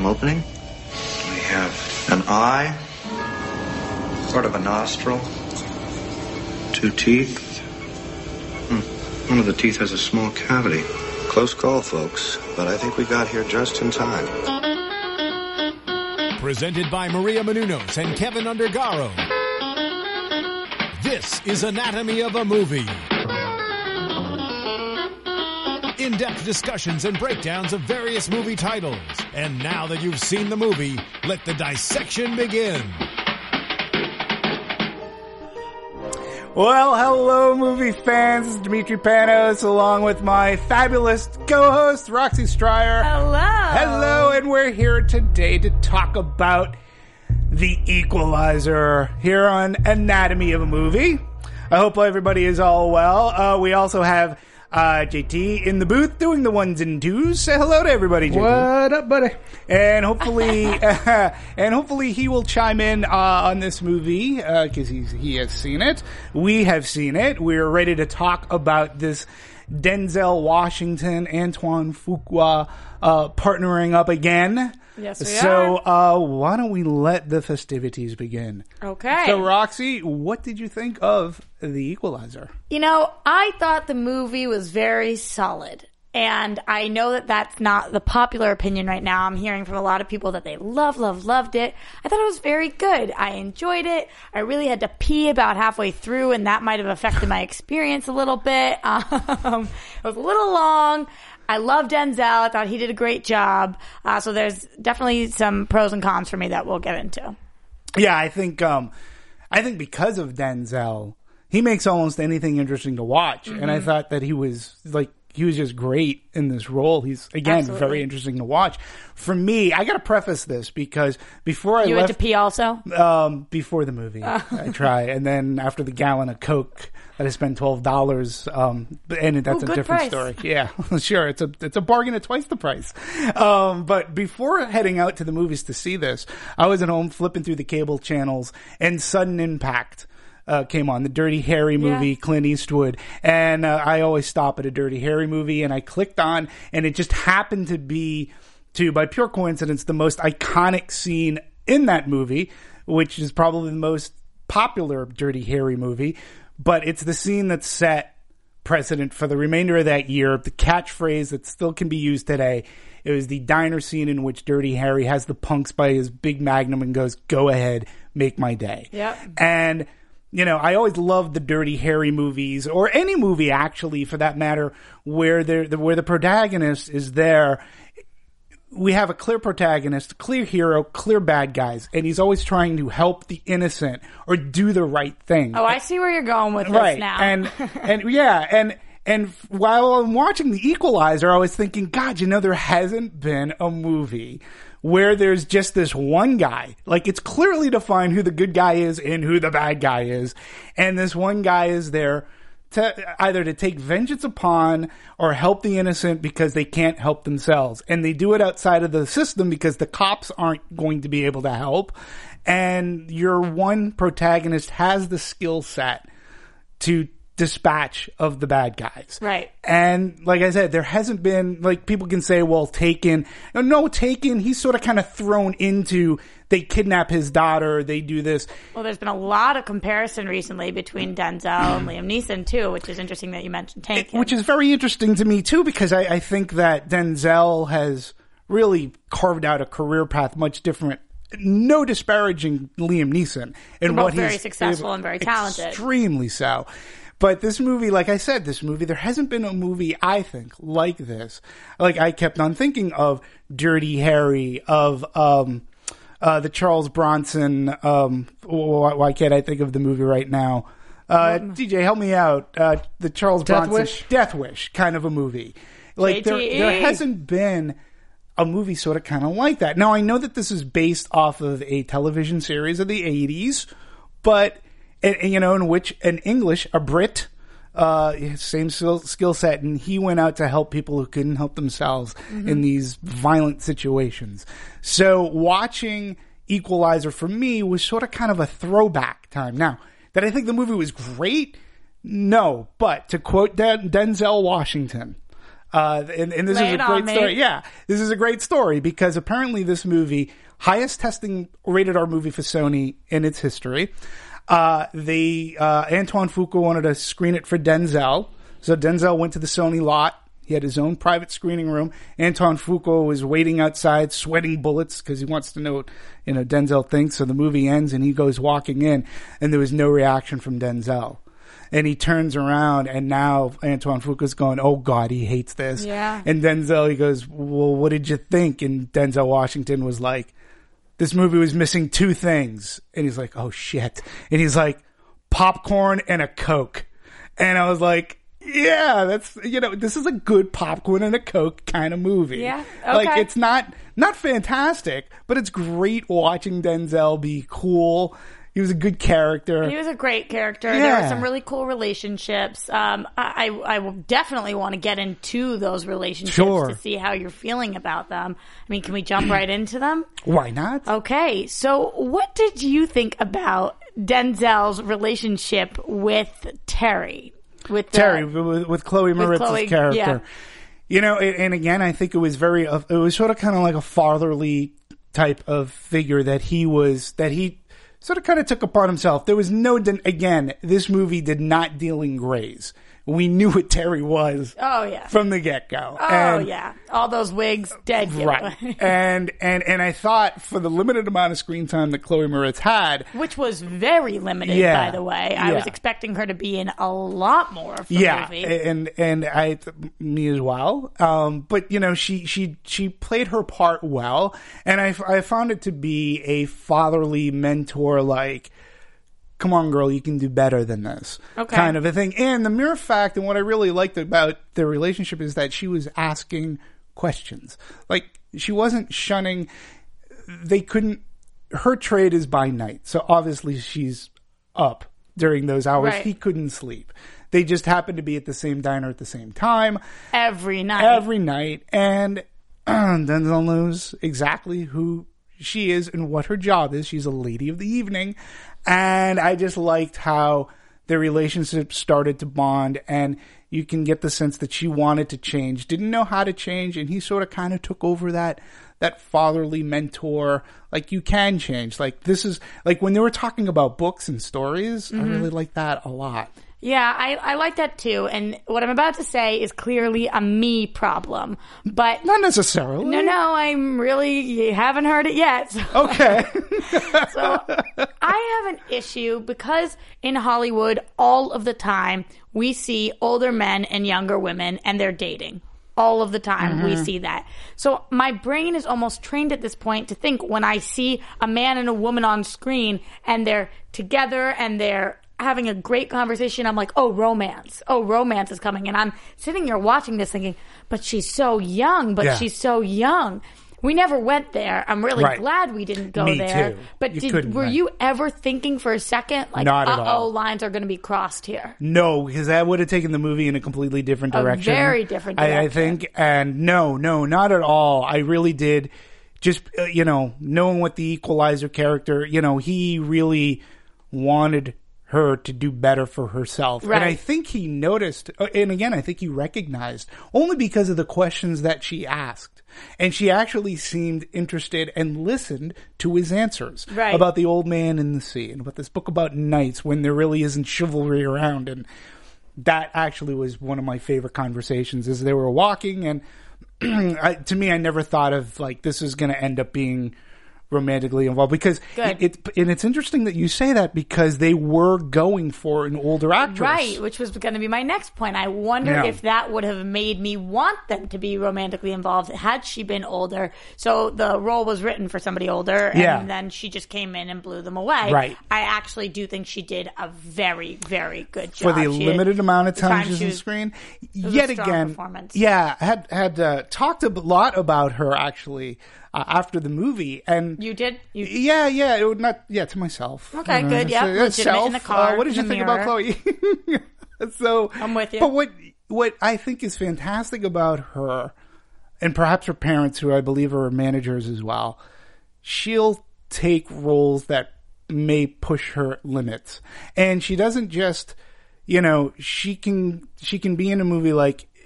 I'm opening. We have an eye, sort of a nostril, 2 teeth. One of the teeth has a small cavity. Close call, folks, but I think we got here just in time. Presented by Maria Menounos and Kevin Undergaro. This is Anatomy of a Movie. In-depth discussions and breakdowns of various movie titles. And now that you've seen the movie, let the dissection begin. Well, hello, movie fans. This is Dimitri Panos, along with my fabulous co-host, Roxy Stryer. Hello. Hello, and we're here today to talk about The Equalizer here on Anatomy of a Movie. I hope everybody is all well. We also have JT in the booth doing the ones and twos. Say hello to everybody, JT. What up, buddy? And hopefully he will chime in on this movie because he has seen it. We have seen it. We're ready to talk about this Denzel Washington, Antoine Fuqua partnering up again. Yes, we are. So why don't we let the festivities begin? Okay. So Roxy, what did you think of The Equalizer? You know, I thought the movie was very solid. And I know that that's not the popular opinion right now. I'm hearing from a lot of people that they loved it. I thought it was very good. I enjoyed it. I really had to pee about halfway through, and that might have affected my experience a little bit. It was a little long. I love Denzel. I thought he did a great job. So there's definitely some pros and cons for me that we'll get into. Yeah, I think because of Denzel, he makes almost anything interesting to watch. Mm-hmm. And I thought that he was just great in this role. He's, again, Absolutely. very interesting to watch. For me, I got to preface this because before I left... You had to pee also? Before the movie. I try. And then after the gallon of Coke that I spent $12, and that's a different price. Story. Yeah, sure. It's a bargain at twice the price. But before heading out to the movies to see this, I was at home flipping through the cable channels, and Sudden Impact came on, the Dirty Harry movie, Clint Eastwood. And I always stop at a Dirty Harry movie, and I clicked on, and it just happened to be, by pure coincidence, the most iconic scene in that movie, which is probably the most popular Dirty Harry movie. But it's the scene that set precedent for the remainder of that year, the catchphrase that still can be used today. It was the diner scene in which Dirty Harry has the punks by his big magnum and goes, "Go ahead, make my day." Yep. And you know, I always loved the Dirty Harry movies, or any movie actually, for that matter, where the protagonist is there. We have a clear protagonist, clear hero, clear bad guys, and he's always trying to help the innocent or do the right thing. Oh, I see where you're going with this now. And while I'm watching The Equalizer, I was thinking, God, you know, there hasn't been a movie where there's just this one guy. Like, it's clearly defined who the good guy is and who the bad guy is. And this one guy is there to either to take vengeance upon or help the innocent because they can't help themselves. And they do it outside of the system because the cops aren't going to be able to help. And your one protagonist has the skill set to dispatch of the bad guys. Right. And like I said, there hasn't been, like, people can say, well, Taken. No, Taken, he's sort of kind of thrown into, they kidnap his daughter, they do this. Well, there's been a lot of comparison recently between Denzel and Liam Neeson, too, which is interesting that you mentioned Taken. Which is very interesting to me, too, because I think that Denzel has really carved out a career path much different. No disparaging Liam Neeson. They're both very successful and very talented. Extremely so. But this movie, like I said, there hasn't been a movie, I think, like this. Like, I kept on thinking of Dirty Harry, of the Charles Bronson, why can't I think of the movie right now? DJ, help me out. The Charles Bronson Death Wish kind of a movie. Like, there hasn't been a movie sort of kind of like that. Now, I know that this is based off of a television series of the 80s, but... And, you know, in which a Brit, same skill set, and he went out to help people who couldn't help themselves in these violent situations. So watching Equalizer for me was sort of kind of a throwback time. Now, did I think the movie was great? No, but to quote Denzel Washington, And this is a great story. Yeah, this is a great story because apparently this movie, highest testing rated R movie for Sony in its history. Antoine Fuqua wanted to screen it for Denzel. So Denzel went to the Sony lot. He had his own private screening room. Antoine Fuqua was waiting outside, sweating bullets because he wants to know what, Denzel thinks. So the movie ends and he goes walking in and there was no reaction from Denzel. And he turns around and now Antoine Fuqua's going, oh God, he hates this. Yeah. And Denzel, he goes, well, what did you think? And Denzel Washington was like, this movie was missing two things. And he's like, oh shit. And he's like, popcorn and a Coke. And I was like, yeah, that's, this is a good popcorn and a Coke kind of movie. Yeah. Okay. Like, it's not fantastic, but it's great watching Denzel be cool. He was a good character. He was a great character. Yeah. There were some really cool relationships. I will definitely want to get into those relationships to see how you're feeling about them. I mean, can we jump right into them? Why not? Okay. So what did you think about Denzel's relationship with Terry? With Chloe Moritz's character. Yeah. And again, I think it was it was sort of kind of like a fatherly type of figure that he sort of kind of took upon himself. There was again, this movie did not deal in grays. We knew what Terry was. Oh yeah. From the get-go. Yeah. All those wigs, dead. Right. and I thought for the limited amount of screen time that Chloe Moretz had. Which was very limited, by the way. I was expecting her to be in a lot more of the movie. And me as well. But she played her part well. And I found it to be a fatherly mentor, like, come on, girl, you can do better than this. Okay. Kind of a thing. And the mere fact, and what I really liked about their relationship is that she was asking questions. Like, she wasn't shunning. Her trade is by night. So obviously she's up during those hours. Right. He couldn't sleep. They just happened to be at the same diner at the same time. Every night. And Denzel knows exactly who she is and what her job is. She's a lady of the evening. And I just liked how their relationship started to bond, and you can get the sense that she wanted to change, didn't know how to change, and he sort of kind of took over that fatherly mentor, like, you can change. Like, this is, like, when they were talking about books and stories, I really like that a lot. Yeah, I like that too. And what I'm about to say is clearly a me problem, but not necessarily. You haven't heard it yet. So. Okay. So I have an issue because in Hollywood, all of the time we see older men and younger women and they're dating. All of the time we see that. So my brain is almost trained at this point to think when I see a man and a woman on screen and they're together and they're having a great conversation, I'm like, oh, romance is coming. And I'm sitting here watching this thinking, but she's so young, she's so young. We never went there. I'm really glad we didn't go there. Too. But were you ever thinking for a second, like, not at all. lines are going to be crossed here? No, because that would have taken the movie in a completely different direction. A very different direction. I think. And no, not at all. I really did. Just, knowing what the Equalizer character, he really wanted her to do better for herself. Right. And I think he noticed, and again, I think he recognized, only because of the questions that she asked. And she actually seemed interested and listened to his answers about the old man in the sea and about this book about knights when there really isn't chivalry around. And that actually was one of my favorite conversations as they were walking. And to me, I never thought of, like, this is going to end up being romantically involved, because it's interesting that you say that, because they were going for an older actress, right? Which was going to be my next point. I wonder if that would have made me want them to be romantically involved had she been older. So the role was written for somebody older, and then she just came in and blew them away. Right. I actually do think she did a very, very good job for the limited amount of time she was on screen. Yet again, had talked a lot about her actually. After the movie, and you did, it would not, to myself. Okay, good, legitimate in the car. What did you think about Chloe? So I'm with you. But what I think is fantastic about her, and perhaps her parents, who I believe are managers as well, she'll take roles that may push her limits, and she doesn't just, she can be in a movie like,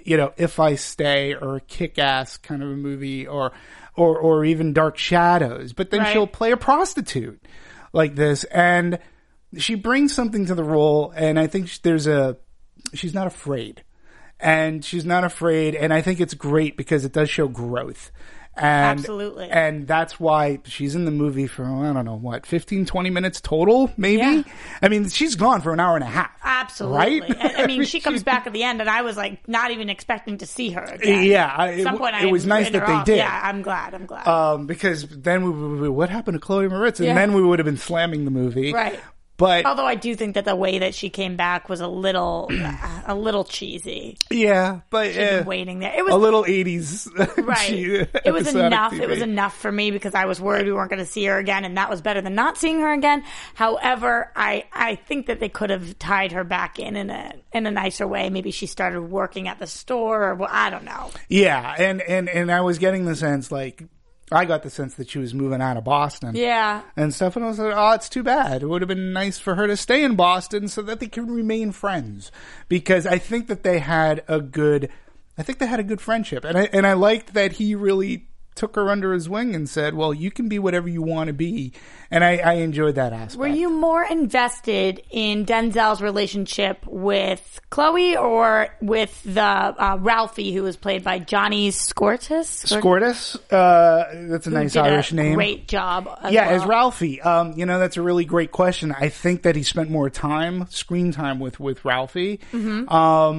If I Stay or Kick-Ass kind of a movie, or even Dark Shadows. But then she'll play a prostitute like this, and she brings something to the role, and I think she's not afraid. And she's not afraid, and I think it's great because it does show growth. And, absolutely. And that's why she's in the movie for, I don't know, 15, 20 minutes total, maybe? Yeah. I mean, she's gone for an hour and a half. Absolutely. Right? I mean, she comes back at the end, and I was like not even expecting to see her again. Yeah. At some point, it was nice that they did. Yeah, I'm glad. Because then what happened to Chloe Moretz? And then we would have been slamming the movie. Right. But although I do think that the way that she came back was a little cheesy. Yeah, but she'd been waiting there. It was a little 80s. Right. It was enough. TV. It was enough for me because I was worried we weren't going to see her again, and that was better than not seeing her again. However, I think that they could have tied her back in a nicer way. Maybe she started working at the store, or I don't know. Yeah, and I was getting the sense I got the sense that she was moving out of Boston. Yeah. And stuff. And I was like, oh, it's too bad. It would have been nice for her to stay in Boston so that they could remain friends. Because I think that they had a good friendship. And I liked that he really took her under his wing and said, well, you can be whatever you want to be. And I enjoyed that aspect. Were you more invested in Denzel's relationship with Chloe or with the Ralphie, who was played by Johnny Skortis? That's a nice Irish name. Great job. As Ralphie. That's a really great question. I think that he spent more screen time with Ralphie. Mm-hmm.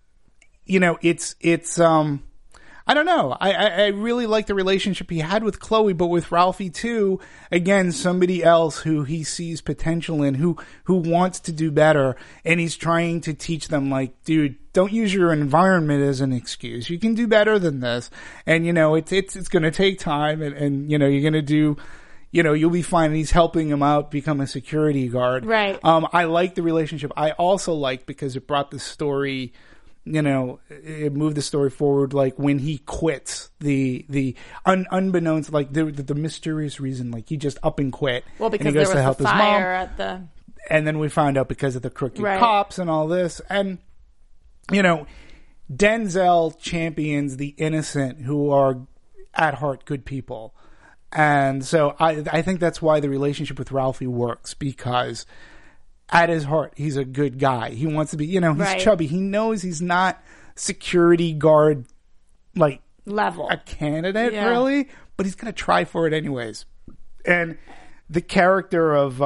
It's I don't know. I really like the relationship he had with Chloe, but with Ralphie too. Again, somebody else who he sees potential in, who wants to do better, and he's trying to teach them, dude, don't use your environment as an excuse. You can do better than this, and it's going to take time, and you're going to do. You'll be fine. And he's helping him out become a security guard. Right. I like the relationship. I also like because it brought the story. It moved the story forward, when he quits unbeknownst, the mysterious reason, he just up and quit. Well, because and he goes there was to the help fire his mom. at the... And then we found out because of the crooked right. cops and all this. And, Denzel champions the innocent who are at heart good people. And so I think that's why the relationship with Ralphie works, because at his heart, he's a good guy. He wants to be, he's right. chubby. He knows he's not security guard, level. A candidate, really, but he's going to try for it anyways. And the character of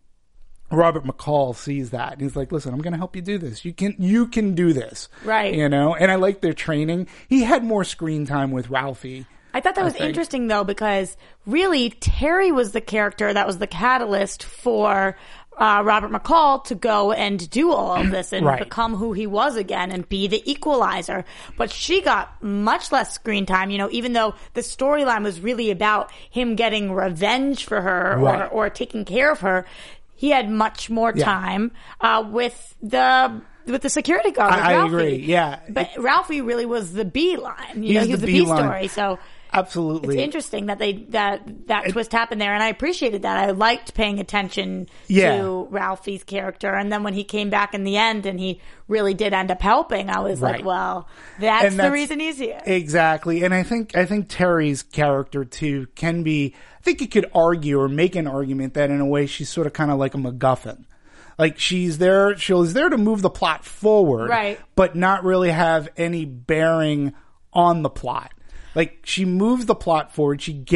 Robert McCall sees that. And he's like, listen, I'm going to help you do this. You can do this. Right. And I like their training. He had more screen time with Ralphie. I thought that was interesting, though, because really Terry was the character that was the catalyst for Robert McCall to go and do all of this and right. become who he was again and be the equalizer. But she got much less screen time, even though the storyline was really about him getting revenge for her right. or taking care of her. He had much more time with the security guard. I Ralphie. agree. Yeah. But Ralphie really was the B line. He was the B story. So absolutely, it's interesting that that twist happened there, and I appreciated that. I liked paying attention to Ralphie's character, and then when he came back in the end, and he really did end up helping, I was right. like, well, that's the reason he's here. Exactly, and I think Terry's character too can be. I think you could argue or make an argument that in a way she's sort of kind of like a MacGuffin. She's there to move the plot forward, right. but not really have any bearing on the plot. She moves the plot forward.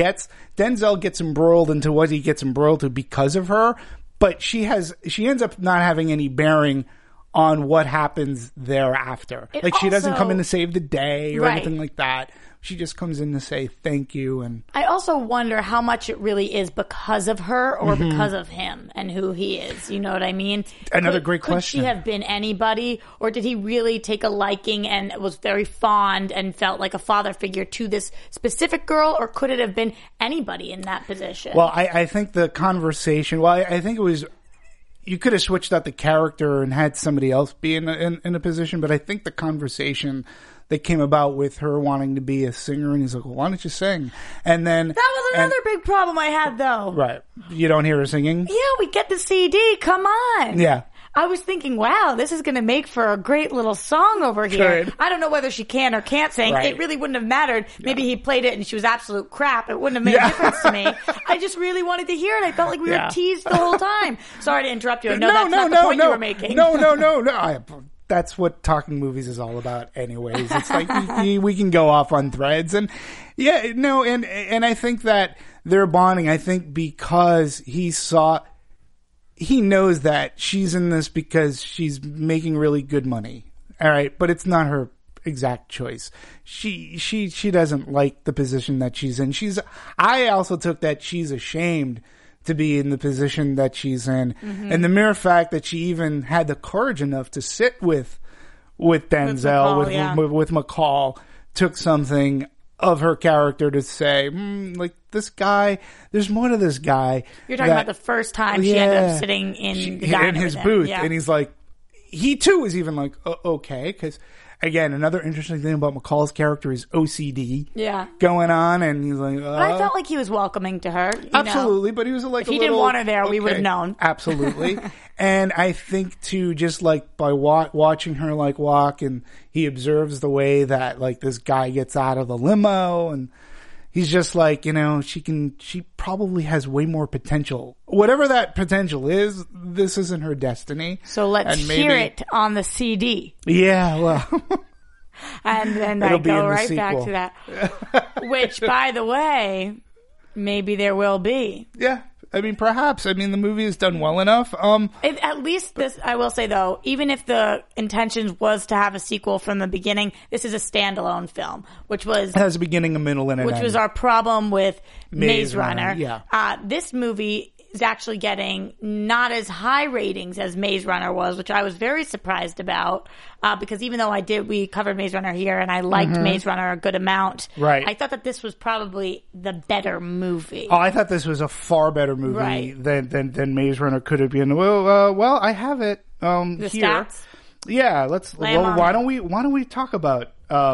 Denzel gets embroiled into what he gets embroiled to because of her, but she ends up not having any bearing on what happens thereafter. She doesn't come in to save the day or right. anything like that. She just comes in to say thank you. And I also wonder how much it really is because of her or because of him and who he is. You know what I mean? Another great question. Could she have been anybody, or did he really take a liking and was very fond and felt like a father figure to this specific girl, or could it have been anybody in that position? Well, I think the conversation, I think it was, you could have switched out the character and had somebody else be in a position, but I think the conversation that came about with her wanting to be a singer, and he's like, well, why don't you sing? And then that was another big problem I had, though. Right. You don't hear her singing? Yeah, we get the CD. Come on. Yeah. I was thinking, wow, this is going to make for a great little song over here. Good. I don't know whether she can or can't sing. Right. It really wouldn't have mattered. Maybe he played it and she was absolute crap. It wouldn't have made a difference to me. I just really wanted to hear it. I felt like we were teased the whole time. Sorry to interrupt you. I know that's not the point you were making. No. That's what talking movies is all about anyways. It's like we can go off on threads and and I think that they're bonding. I think because he knows that she's in this because she's making really good money. All right. But it's not her exact choice. She doesn't like the position that she's in. I also took that she's ashamed to be in the position that she's in. Mm-hmm. And the mere fact that she even had the courage enough to sit with Denzel, with McCall, took something of her character to say, like, this guy, there's more to this guy. You're talking about the first time she ended up sitting in his booth. Yeah. And he's like, he too was even like, okay, because again, another interesting thing about McCall's character is OCD going on, and he's like, But I felt like he was welcoming to her. Absolutely, but he was like, if he didn't want her there, we would have known. Absolutely. And I think too, just like by watching her like walk, and he observes the way that like this guy gets out of the limo, and he's just like, she probably has way more potential. Whatever that potential is, this isn't her destiny. So let's hear it on the CD. Yeah, well. And then I go right back to that. Which, by the way, maybe there will be. Yeah. I mean, perhaps. I mean, the movie has done well enough. At least this, I will say though, even if the intention was to have a sequel from the beginning, this is a standalone film, which was... It has a beginning, a middle, and an end. Which was our problem with Maze Runner. Yeah. This movie is actually getting not as high ratings as Maze Runner was, which I was very surprised about, because even though we covered Maze Runner here and I liked Maze Runner a good amount, right. I thought that this was probably the better movie. Oh, I thought this was a far better movie than Maze Runner could have been. Well, I have it the here. Stats? Yeah, why don't we talk about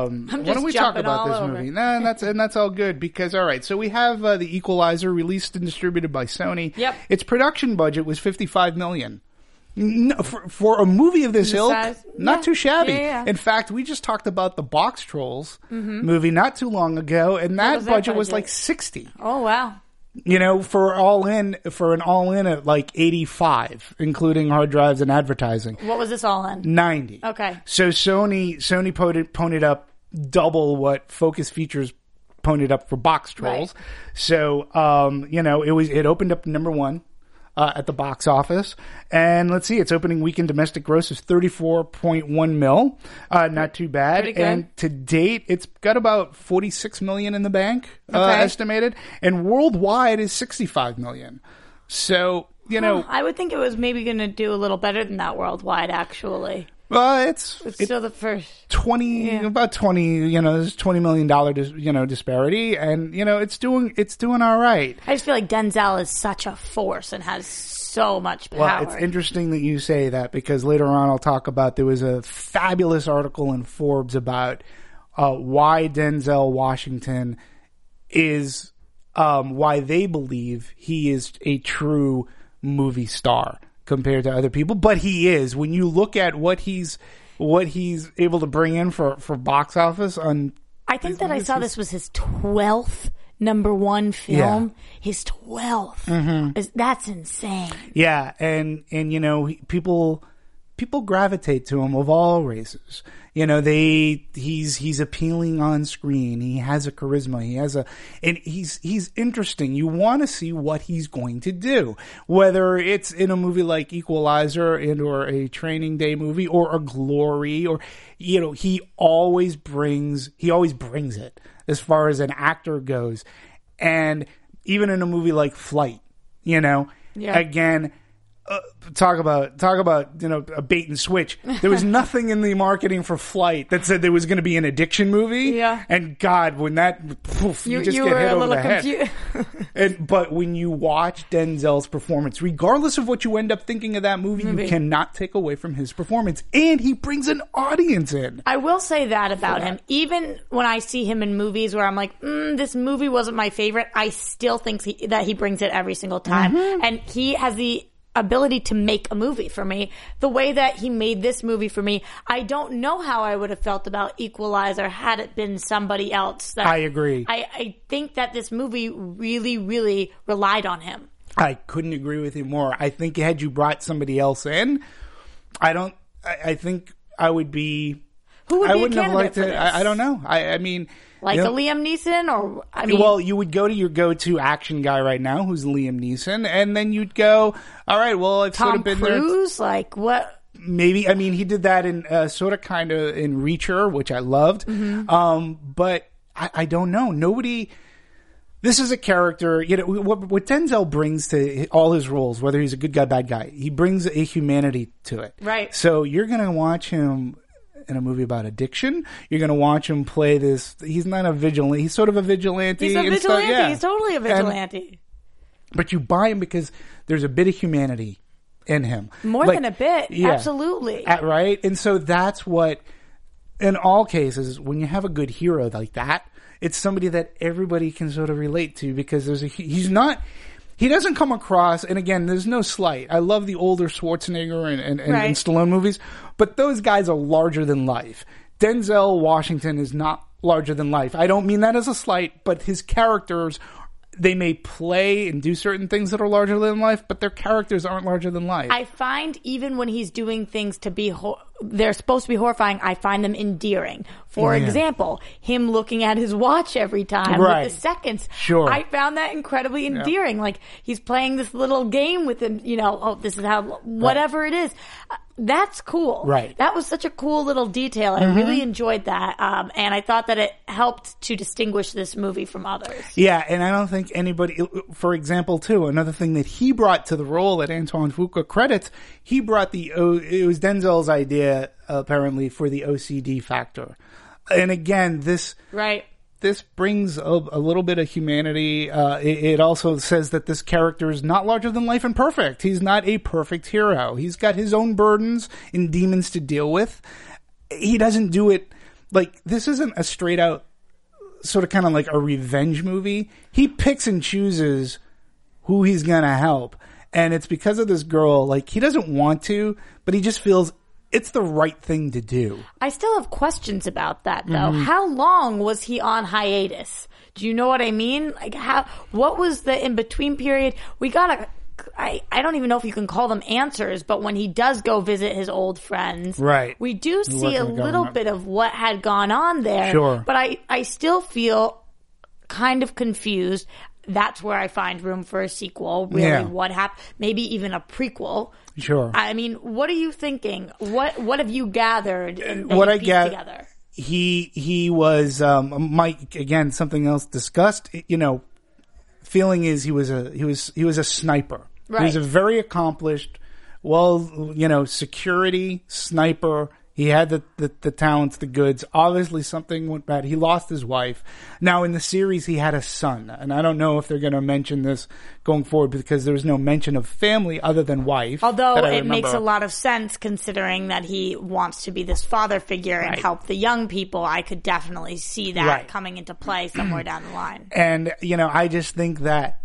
this movie? Nah, that's all good because all right. So we have The Equalizer released and distributed by Sony. Yep. Its production budget was $55 million. No, for a movie of this ilk, not too shabby. Yeah. In fact, we just talked about the Box Trolls movie not too long ago, and that budget was like 60. Oh wow. For an all in at like 85, including hard drives and advertising. What was this all in? 90. Okay. So Sony ponied up double what Focus Features ponied up for Box Trolls. Right. So, it opened up number one at the box office. And let's see, its opening weekend domestic gross is 34.1 mil. Not too bad. Pretty good. And to date, it's got about 46 million in the bank, estimated. And worldwide is 65 million. So, I would think it was maybe going to do a little better than that worldwide, actually. Well, it's still the first about 20. There's $20 million, disparity, and it's doing all right. I just feel like Denzel is such a force and has so much power. Well, it's interesting that you say that because later on I'll talk about there was a fabulous article in Forbes about why Denzel Washington is why they believe he is a true movie star compared to other people, but he is. When you look at what he's able to bring in for box office on, I think that I saw this was his 12th number one film. Yeah. His 12th. That's insane. Yeah, and people gravitate to him of all races. He's appealing on screen. He has a charisma. And he's interesting. You want to see what he's going to do, whether it's in a movie like Equalizer or a Training Day movie or a Glory or, he always brings it as far as an actor goes. And even in a movie like Flight, again, talk about a bait and switch. There was nothing in the marketing for Flight that said there was going to be an addiction movie. Yeah. And God, when that you just get hit over the head. But when you watch Denzel's performance, regardless of what you end up thinking of that movie, you cannot take away from his performance, and he brings an audience in. I will say that about him. Even when I see him in movies where I'm like, this movie wasn't my favorite, I still think that he brings it every single time, and he has the ability to make a movie for me the way that he made this movie for me. I don't know how I would have felt about Equalizer had it been somebody else. I agree. I think that this movie really, really relied on him. I couldn't agree with you more. I think had you brought somebody else in, I think I would be. Who would I be a wouldn't have candidate liked for it. this? I don't know. I mean, Like you a know, Liam Neeson, or I mean, well, you would go to your go-to action guy right now, who's Liam Neeson, and then you'd go, all right, well, I've sort Tom of been Cruise, like what? Maybe, I mean, he did that in sort of kind of in Reacher, which I loved. But I don't know. Nobody. This is a character, you know, what Denzel brings to all his roles, whether he's a good guy, bad guy, he brings a humanity to it. Right. So you're going to watch him in a movie about addiction. You're going to watch him play this. He's not a vigilante. He's sort of a vigilante. He's a and vigilante. stuff, yeah. He's totally a vigilante. But you buy him because there's a bit of humanity in him. More Like, than a bit. yeah. Absolutely. Right? And so that's what, in all cases, when you have a good hero like that, it's somebody that everybody can sort of relate to because he doesn't come across, and again, there's no slight. I love the older Schwarzenegger and Right. Stallone movies, but those guys are larger than life. Denzel Washington is not larger than life. I don't mean that as a slight, but his characters, they may play and do certain things that are larger than life, but their characters aren't larger than life. I find even when he's doing things to be, they're supposed to be horrifying, I find them endearing. For example, him looking at his watch every time Right. with the seconds. Sure. I found that incredibly endearing. Like he's playing this little game with him, you know, oh, this is how, whatever it is. That's cool. Right. That was such a cool little detail. I really enjoyed that. And I thought that it helped to distinguish this movie from others. Yeah, and I don't think anybody, for example, too, another thing that he brought to the role that Antoine Fuqua credits, he brought it was Denzel's idea, apparently, for the OCD factor. And again, this brings a little bit of humanity. It also says that this character is not larger than life and perfect. He's not a perfect hero. He's got his own burdens and demons to deal with. He doesn't do it like, this isn't a straight out sort of kind of like a revenge movie. He picks and chooses who he's going to help. And it's because of this girl, like he doesn't want to, but he just feels it's the right thing to do. I still have questions about that, though. How long was he on hiatus? Do you know what I mean? Like, what was the in-between period? I don't even know if you can call them answers, but when he does go visit his old friends, right, we do see a little bit of what had gone on there. Sure. But I still feel kind of confused. That's where I find room for a sequel. Really, what happened? Maybe even a prequel. Sure. I mean, what are you thinking? What have you gathered and what I pieced get together? He was Mike, again, something else discussed, you know, feeling is he was a sniper. Right. He was a very accomplished, well, you know, security sniper. He had the talents, the goods. Obviously, something went bad. He lost his wife. Now, in the series, he had a son. And I don't know if they're going to mention this going forward because there's no mention of family other than wife. Although it makes a lot of sense considering that he wants to be this father figure and help the young people. I could definitely see that coming into play somewhere down the line. And, you know, I just think that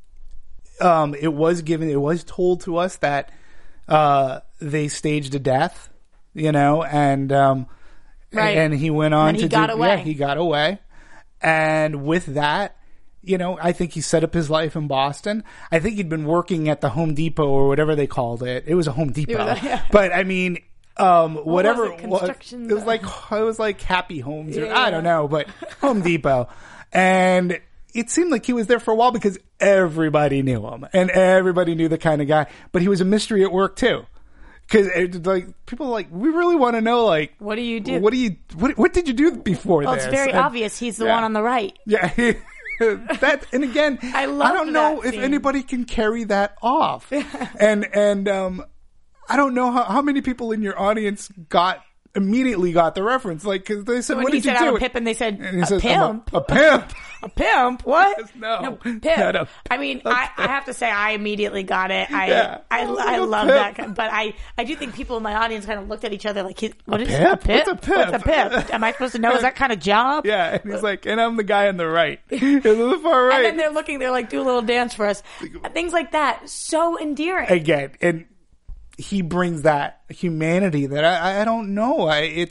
it was told to us that they staged a death. You know, and and he went on he got away. Yeah, he got away. And with that, you know, I think he set up his life in Boston. I think he'd been working at the Home Depot or whatever they called it. It was a Home Depot. But I mean, whatever it was, it was like Happy Homes or I don't know, but Home Depot. And it seemed like he was there for a while because everybody knew him and everybody knew the kind of guy, but he was a mystery at work too. Because like people are like, we really want to know, like, what do you do? What did you do before this? Well, it's very obvious. He's the one on the right. Yeah, that and again, I don't know if anybody can carry that off. and I don't know how many people in your audience got immediately got the reference. Like, cause they said, When what he did you said, do? I'm a pimp, and they said, And he a says, pimp? I'm a pimp. A pimp? What? No, pimp. not a- I mean, I have to say, I immediately got it. Yeah. I Like a love pimp. that. But I do think people in my audience kind of looked at each other like, what is pimp? a pimp? What's a pimp? What's a pimp? Am I supposed to know? Is that kind of job? Yeah, and he's like, and I'm the guy on the right. He's on the far right. And then they're like, do a little dance for us. Things like that. So endearing. Again, and he brings that humanity that I don't know.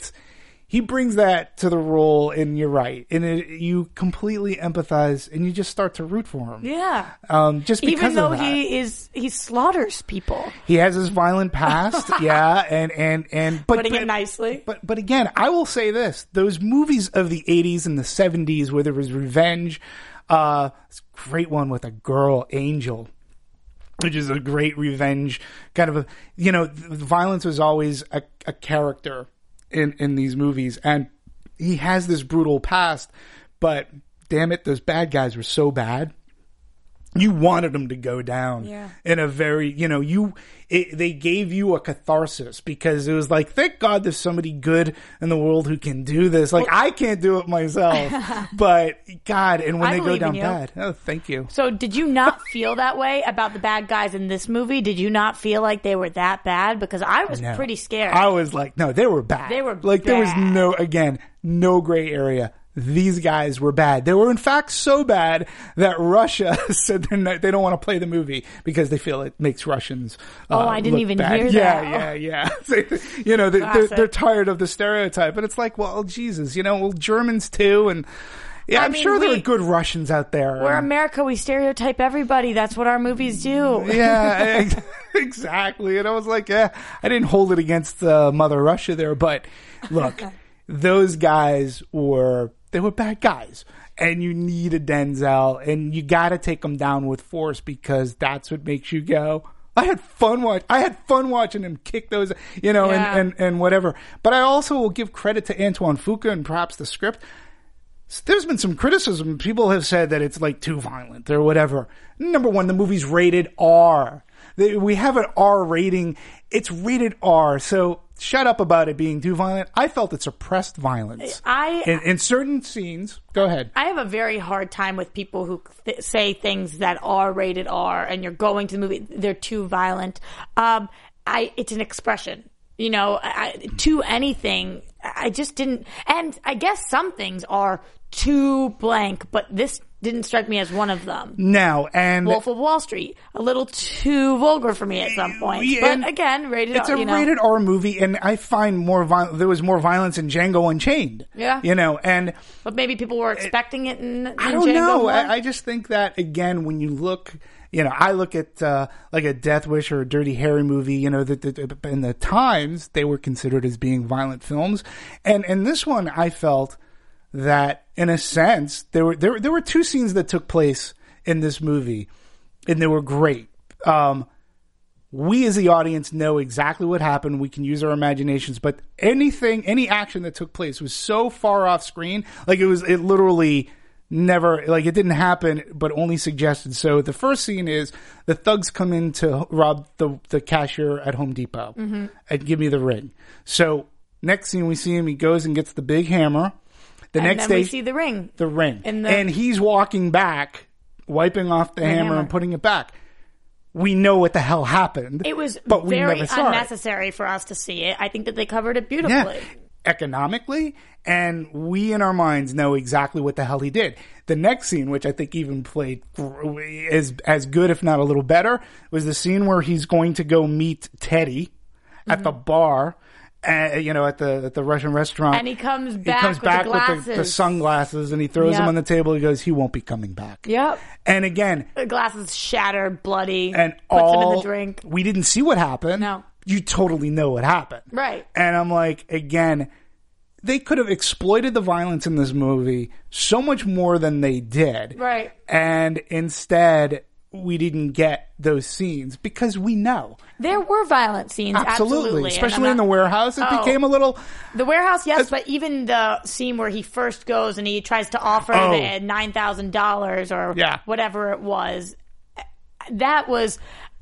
He brings that to the role, and you're right. And you completely empathize, and you just start to root for him. Yeah. Just because Even though of that. he slaughters people. He has his violent past, yeah, but Putting it nicely. But again, I will say this: those movies of the '80s and the '70s, where there was revenge, it's a great one with a girl, Angel, which is a great revenge kind of the violence was always a character in these movies, and he has this brutal past, but damn it, those bad guys were so bad. You wanted them to go down in a very, they gave you a catharsis, because it was like, thank God there's somebody good in the world who can do this. Like, I can't do it myself, but God, and when I they go believe down in you. bad, oh, thank you. So did you not feel that way about the bad guys in this movie? Did you not feel like they were that bad? Because I was No. pretty scared. I was like, no, they were bad. They were like, there was bad. no gray area. These guys were bad. They were, in fact, so bad that Russia said they don't want to play the movie because they feel it makes Russians. I didn't look even bad. hear that. Yeah. Classic. They're tired of the stereotype, and it's like, well, Jesus, Germans too, and I I'm mean, sure there are good Russians out there. We're America. We stereotype everybody. That's what our movies do. Yeah, exactly. And I was like, I didn't hold it against Mother Russia there, but look, those guys were bad guys, and you need a Denzel, and you got to take them down with force, because that's what makes you go, I had fun watching him kick those, and whatever. But I also will give credit to Antoine Fuqua and perhaps the script. There's been some criticism. People have said that it's like too violent or whatever. Number one, the movie's rated R. We have an R rating. It's rated R. So shut up about it being too violent. I felt it suppressed violence. In certain scenes. Go ahead. I have a very hard time with people who say things that are rated R, and you're going to the movie, they're too violent. It's an expression. To anything, I just didn't. And I guess some things are too blank, but this didn't strike me as one of them. No, and Wolf of Wall Street, a little too vulgar for me at some point. But again, rated it's R. It's a rated R movie, and I find there was more violence in Django Unchained. Yeah. But maybe people were expecting it in I don't Django know. more. I just think that, again, when you look, I look at like a Death Wish or a Dirty Harry movie, in the times they were considered as being violent films, and this one I felt that, in a sense, there were two scenes that took place in this movie, and they were great. We as the audience know exactly what happened. We can use our imaginations, but any action that took place was so far off screen, like it literally never, like, it didn't happen, but only suggested. So the first scene is the thugs come in to rob the cashier at Home Depot and give me the ring. So next scene we see him, he goes and gets the big hammer. Next day we see the ring. The ring. And he's walking back, wiping off the hammer and putting it back. We know what the hell happened. It was but we very never saw unnecessary for us to see it. I think that they covered it beautifully. Yeah. Economically, and we in our minds know exactly what the hell he did. The next scene, which I think even played is as good, if not a little better, was the scene where he's going to go meet Teddy at the bar. At the Russian restaurant, and he comes back with the sunglasses, and he throws them on the table. He goes, he won't be coming back. Yep. And again, the glasses shattered, bloody, and puts them in the drink. We didn't see what happened. No. You totally know what happened. Right. And I'm like, again, they could have exploited the violence in this movie so much more than they did. Right. And instead, we didn't get those scenes because we know. There were violent scenes, absolutely. Especially in the warehouse. It became a little... The warehouse, yes, but even the scene where he first goes and he tries to offer the $9,000 or whatever it was, that was...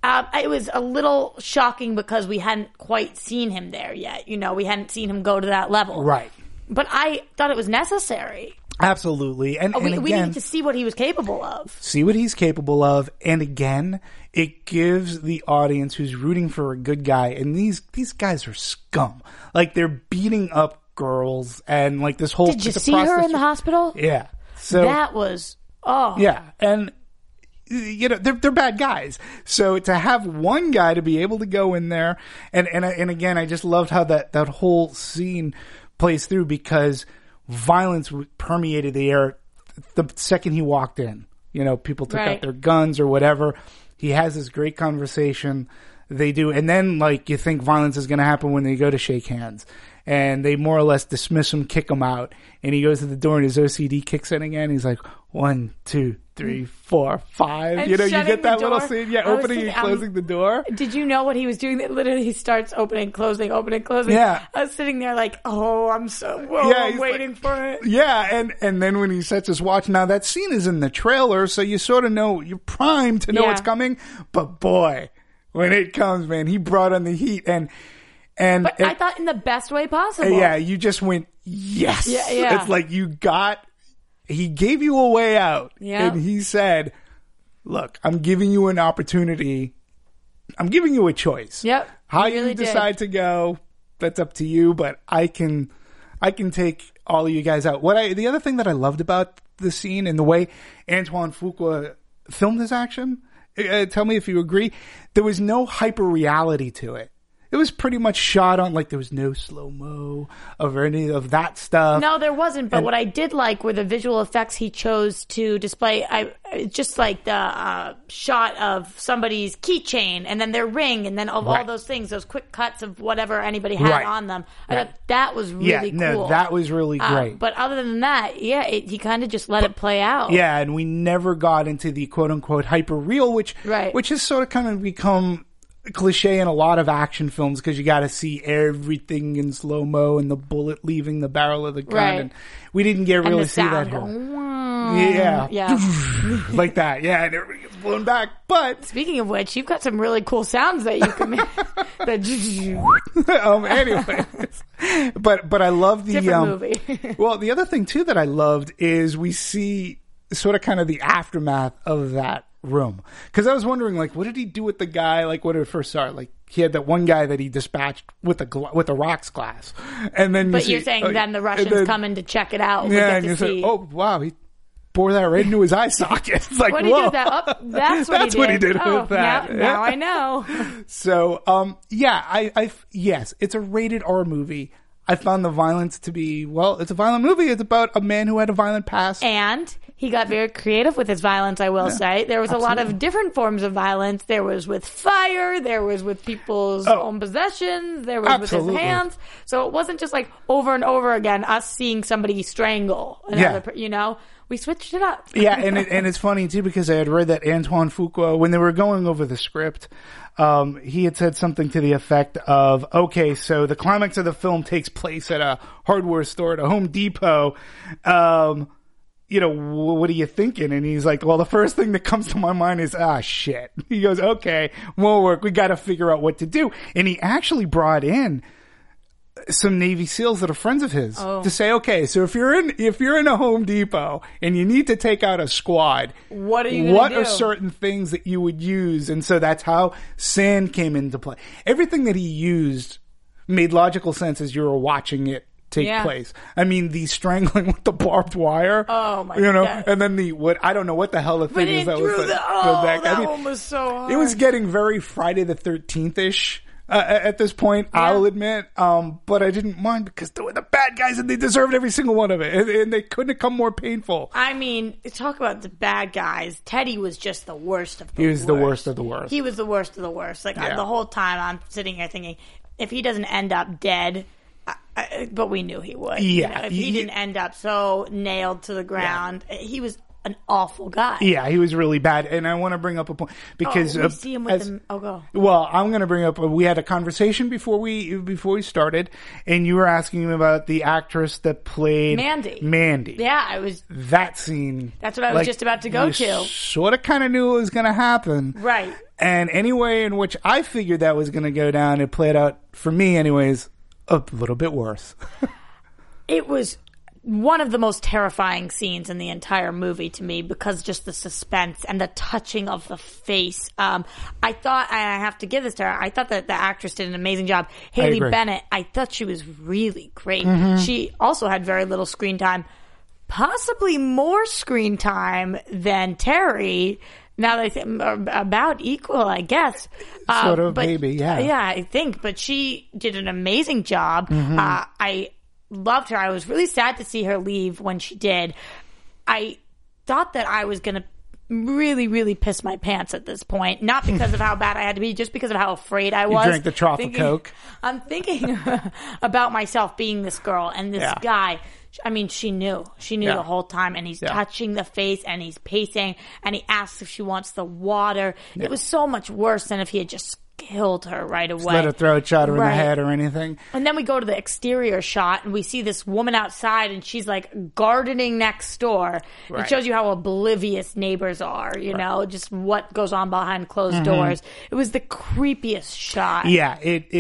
It was a little shocking because we hadn't quite seen him there yet. You know, we hadn't seen him go to that level. Right. But I thought it was necessary. Absolutely. And we again, needed to see what he was capable of. See what he's capable of. And again, it gives the audience who's rooting for a good guy. And these guys are scum. Like, they're beating up girls and like this whole... Did you see her in the hospital? Yeah. So that was... Oh. Yeah. And... you know, they're bad guys. So to have one guy to be able to go in there, and again, I just loved how that whole scene plays through, because violence permeated the air the second he walked in. You know, people took out their guns or whatever. He has this great conversation. They do. And then, like, you think violence is going to happen when they go to shake hands. And they more or less dismiss him, kick him out. And he goes to the door and his OCD kicks in again. He's like, 1, 2, 3, 4, 5. And you know, you get that door. little scene. Yeah, opening and closing the door. Did you know what he was doing? That literally he starts opening, closing. Yeah. I was sitting there like, oh, I'm waiting for it. Yeah, and then when he sets his watch, now that scene is in the trailer, so you sort of know, you're primed to know what's coming. But boy, when it comes, man, he brought on the heat. But I thought in the best way possible. Yeah, you just went, yes. Yeah. It's like he gave you a way out. Yeah. And he said, look, I'm giving you an opportunity. I'm giving you a choice. Yep. How really you decide to go, that's up to you, but I can take all of you guys out. The other thing that I loved about the scene and the way Antoine Fuqua filmed his action, tell me if you agree, there was no hyper reality to it. It was pretty much shot on, like, there was no slow-mo of any of that stuff. No, there wasn't. But what I did like were the visual effects he chose to display. Just like the shot of somebody's keychain and then their ring and then of all those things, those quick cuts of whatever anybody had on them. I thought that was really cool. No, that was really great. But other than that, he kind of just let it play out. Yeah, and we never got into the quote-unquote hyper-real, which has sort of kind of become cliche in a lot of action films, because you got to see everything in slow mo and the bullet leaving the barrel of the gun, and we didn't really see that here. Yeah, like that. Yeah, and everything gets blown back. But speaking of which, you've got some really cool sounds that you can make. Anyway, but I love the different movie. Well, the other thing too that I loved is we see sort of kind of the aftermath of that room, because I was wondering, like, what did he do with the guy? Like, what did it first start? Like, he had that one guy that he dispatched with a rocks glass, and then you're saying then the Russians come in to check it out. Yeah, and you say, oh wow, he bore that right into his eye socket. It's like, what whoa, did he do that? That's what he did with that. Now I know. So, yes, it's a rated R movie. I found the violence to be, it's a violent movie. It's about a man who had a violent past. And he got very creative with his violence, I will say. There was a lot of different forms of violence. There was with fire. There was with people's own possessions. There was with his hands. So it wasn't just like over and over again, us seeing somebody strangle another, we switched it up. Yeah, and it's funny too, because I had read that Antoine Fuqua, when they were going over the script, he had said something to the effect of, okay, so the climax of the film takes place at a hardware store at a Home Depot. What are you thinking? And he's like, well, the first thing that comes to my mind is, shit. He goes, okay, won't work. We got to figure out what to do. And he actually brought in some Navy SEALs that are friends of his to say, okay, so if you're in a Home Depot and you need to take out a squad, what are certain things that you would use? And so that's how sand came into play. Everything that he used made logical sense as you were watching it take place. I mean, the strangling with the barbed wire. Oh my God. And then I don't know what the hell the thing is that was that one was so hard. It was getting very Friday the 13th-ish. At this point, I'll admit, but I didn't mind, because they were the bad guys and they deserved every single one of it, and they couldn't have come more painful. I mean, talk about the bad guys. Teddy was just the worst of the worst. He was the worst of the worst. He was the worst of the worst. Like, the whole time I'm sitting here thinking, if he doesn't end up dead, but we knew he would. Yeah. If he didn't end up so nailed to the ground, he was an awful guy. Yeah, he was really bad. And I want to bring up a point because we see him with them. Oh, go. Well, I'm going to bring up. We had a conversation before we started, and you were asking me about the actress that played Mandy. Yeah, I was. That scene. That's what I was just about to go to. Sort of, kind of knew it was going to happen, right? And any way in which I figured that was going to go down, it played out for me, anyways, a little bit worse. It was one of the most terrifying scenes in the entire movie to me because just the suspense and the touching of the face. I thought, and I have to give this to her, I thought that the actress did an amazing job. Haley Bennett, I thought she was really great. She also had very little screen time, possibly more screen time than Terry. Now that I think about equal, I guess. Sort of, but, maybe, yeah. Yeah, I think. But she did an amazing job. I loved her. I was really sad to see her leave when she did. I thought that I was going to really, really piss my pants at this point. Not because of how bad I had to be, just because of how afraid I was. You drank the trough of Coke. I'm thinking about myself being this girl and this guy. I mean, she knew the whole time, and he's touching the face, and he's pacing, and he asks if she wants the water. It was so much worse than if he had just killed her right away. Just let her throw a shot her in the head or anything. And then we go to the exterior shot, and we see this woman outside, and she's like gardening next door. It shows you how oblivious neighbors are, you know, just what goes on behind closed doors. It was the creepiest shot. Yeah,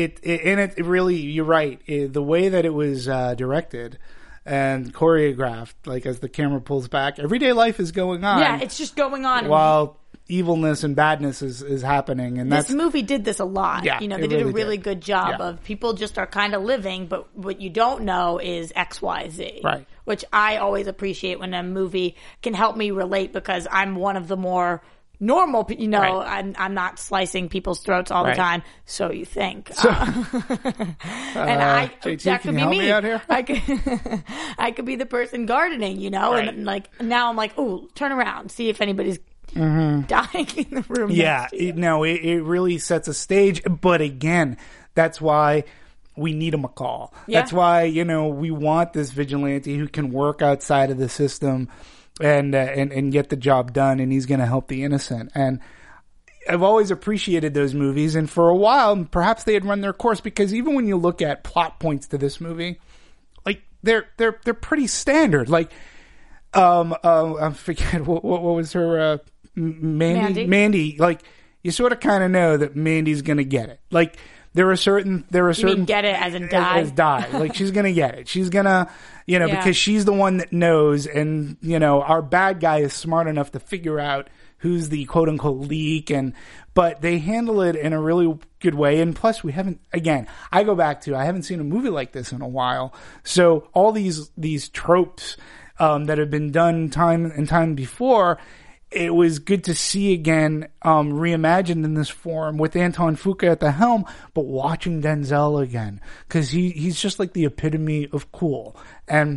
it really, you're right. The way that it was directed and choreographed, like as the camera pulls back, everyday life is going on. Yeah, it's just going on. While evilness and badness is happening. And this movie did this a lot. Yeah, you know, they did a really good job of people just are kind of living, but what you don't know is XYZ. Right. Which I always appreciate when a movie can help me relate because I'm one of the more normal, you know, I'm not slicing people's throats all the time. So you think. So, and JT, that could be me. Out here? I could be the person gardening, you know, and like now I'm like, oh, turn around, see if anybody's dying in the room. Yeah, it really sets a stage. But again, that's why we need a McCall. Yeah. That's why, you know, we want this vigilante who can work outside of the system and get the job done, and he's going to help the innocent. And I've always appreciated those movies, and for a while, perhaps they had run their course, because even when you look at plot points to this movie, like they're pretty standard. Like, I forget what was her Mandy. Like, you sort of kind of know that Mandy's going to get it. Like, there are certain you mean get it as in die? As die. Like, she's going to get it. She's going to, you know, because she's the one that knows, and, you know, our bad guy is smart enough to figure out who's the quote unquote leak, but they handle it in a really good way. And plus, I haven't seen a movie like this in a while. So all these tropes, that have been done time and time before, it was good to see again, reimagined in this form with Anton Fuqua at the helm, but watching Denzel again, because he's just like the epitome of cool. And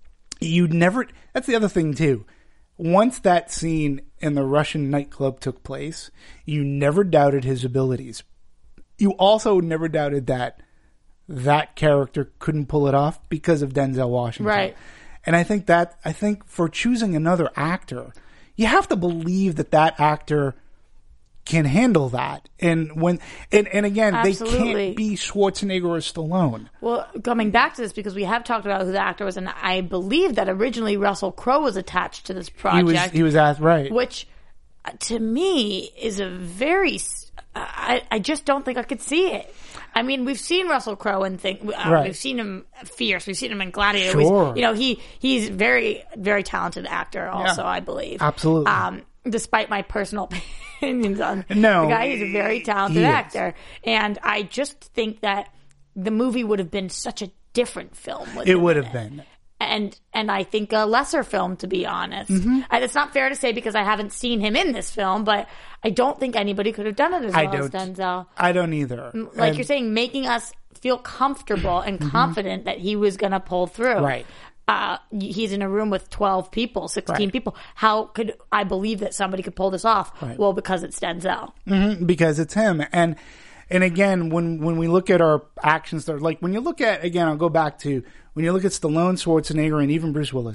that's the other thing too. Once that scene in the Russian nightclub took place, you never doubted his abilities. You also never doubted that character couldn't pull it off because of Denzel Washington. Right. And I think for choosing another actor, you have to believe that actor can handle that. And again, Absolutely. They can't be Schwarzenegger or Stallone. Well, coming back to this, because we have talked about who the actor was, and I believe that originally Russell Crowe was attached to this project. He was asked, right. Which, to me, is a very... I just don't think I could see it. I mean, we've seen Russell Crowe and we've seen him fierce. We've seen him in Gladiator. Sure. You know, he's very, very talented actor also, I believe. Absolutely. Despite my personal opinions on the No, guy, he's a very talented actor. And I just think that the movie would have been such a different film. It would have been. And I think a lesser film, to be honest. And it's not fair to say because I haven't seen him in this film, but I don't think anybody could have done it as well as Denzel. I don't either. Like you're saying, making us feel comfortable and confident that he was going to pull through. Right. He's in a room with 12 people, 16 people. How could I believe that somebody could pull this off? Right. Well, because it's Denzel. Because it's him. And again, when we look at our action stars, like when you look at, again, I'll go back to, when you look at Stallone, Schwarzenegger, and even Bruce Willis,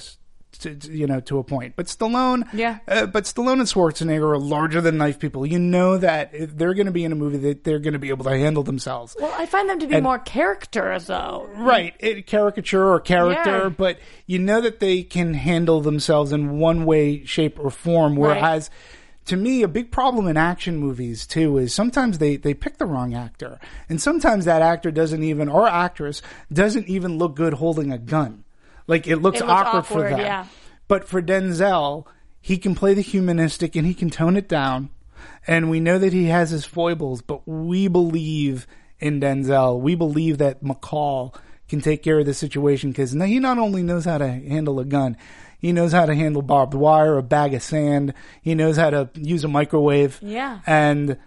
to a point. But Stallone, but Stallone and Schwarzenegger are larger than life people. You know that if they're going to be in a movie, that they're going to be able to handle themselves. Well, I find them to be more character, though. Right, caricature or character, but you know that they can handle themselves in one way, shape, or form. Whereas, to me, a big problem in action movies too is sometimes they pick the wrong actor, and sometimes that actor doesn't even, or actress doesn't even look good holding a gun. Like it looks awkward for them. Yeah. But for Denzel, he can play the humanistic and he can tone it down. And we know that he has his foibles, but we believe in Denzel. We believe that McCall can take care of the situation because he not only knows how to handle a gun, he knows how to handle barbed wire, a bag of sand. He knows how to use a microwave. Yeah. And,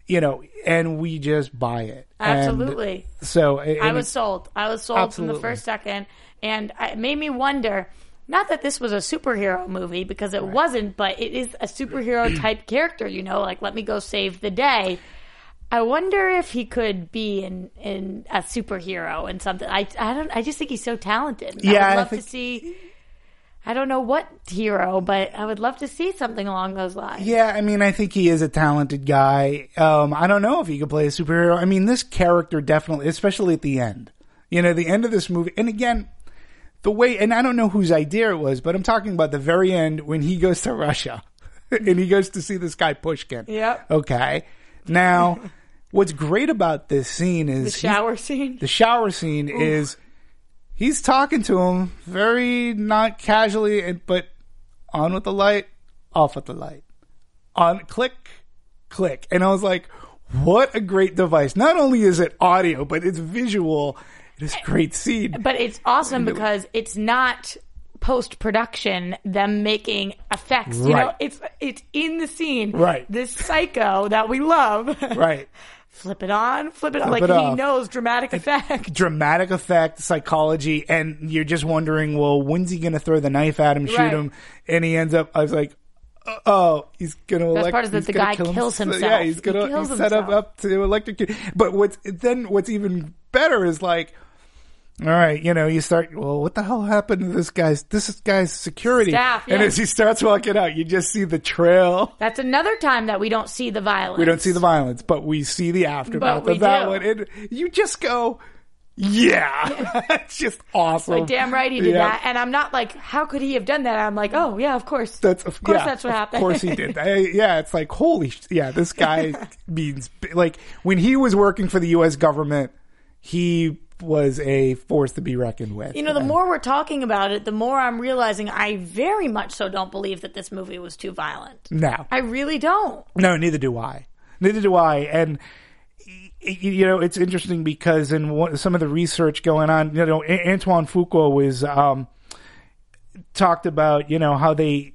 and we just buy it. Absolutely. And so I was sold. I was sold absolutely. from the first second. And it made me wonder, not that this was a superhero movie, because it wasn't, but it is a superhero type character, like, let me go save the day. I wonder if he could be in a superhero and something. I just think he's so talented. Yeah, I would love to see, I don't know what hero, but I would love to see something along those lines. Yeah, I mean, I think he is a talented guy. I don't know if he could play a superhero. I mean, this character definitely, especially at the end. The end of this movie, and again, the way, and I don't know whose idea it was, but I'm talking about the very end when he goes to Russia and he goes to see this guy Pushkin. Yep. Okay. Now, what's great about this scene is the shower scene. The shower scene is he's talking to him very not casually, but on with the light, off with the light, on click, click, and I was like, what a great device! Not only is it audio, but it's visual. This great scene. But it's awesome because it's not post-production, them making effects. Right. It's in the scene. Right. This psycho that we love. Right. Flip it on, flip it on. Flip Like, it he off. knows dramatic effect. Dramatic effect, psychology, and you're just wondering, well, when's he going to throw the knife at him, shoot him? And he ends up, I was like, he's going to Best part is that the guy kills himself. Yeah, he's set up to electrocute. But what's even better is like, all right, you start, well, what the hell happened to this guy's security? Staff, And as he starts walking out, you just see the trail. That's another time that we don't see the violence. We don't see the violence, but we see the aftermath of that one. And you just go, yeah. It's just awesome. Like, damn right he did that. And I'm not like, how could he have done that? I'm like, oh, yeah, of course. That's what happened. Of course he did. It's like, holy, this guy means, like, when he was working for the U.S. government, he was a force to be reckoned with. The more we're talking about it, the more I'm realizing I very much so don't believe that this movie was too violent. No. I really don't. No, neither do I. And, it's interesting because in some of the research going on, Antoine Fuqua was talked about, how they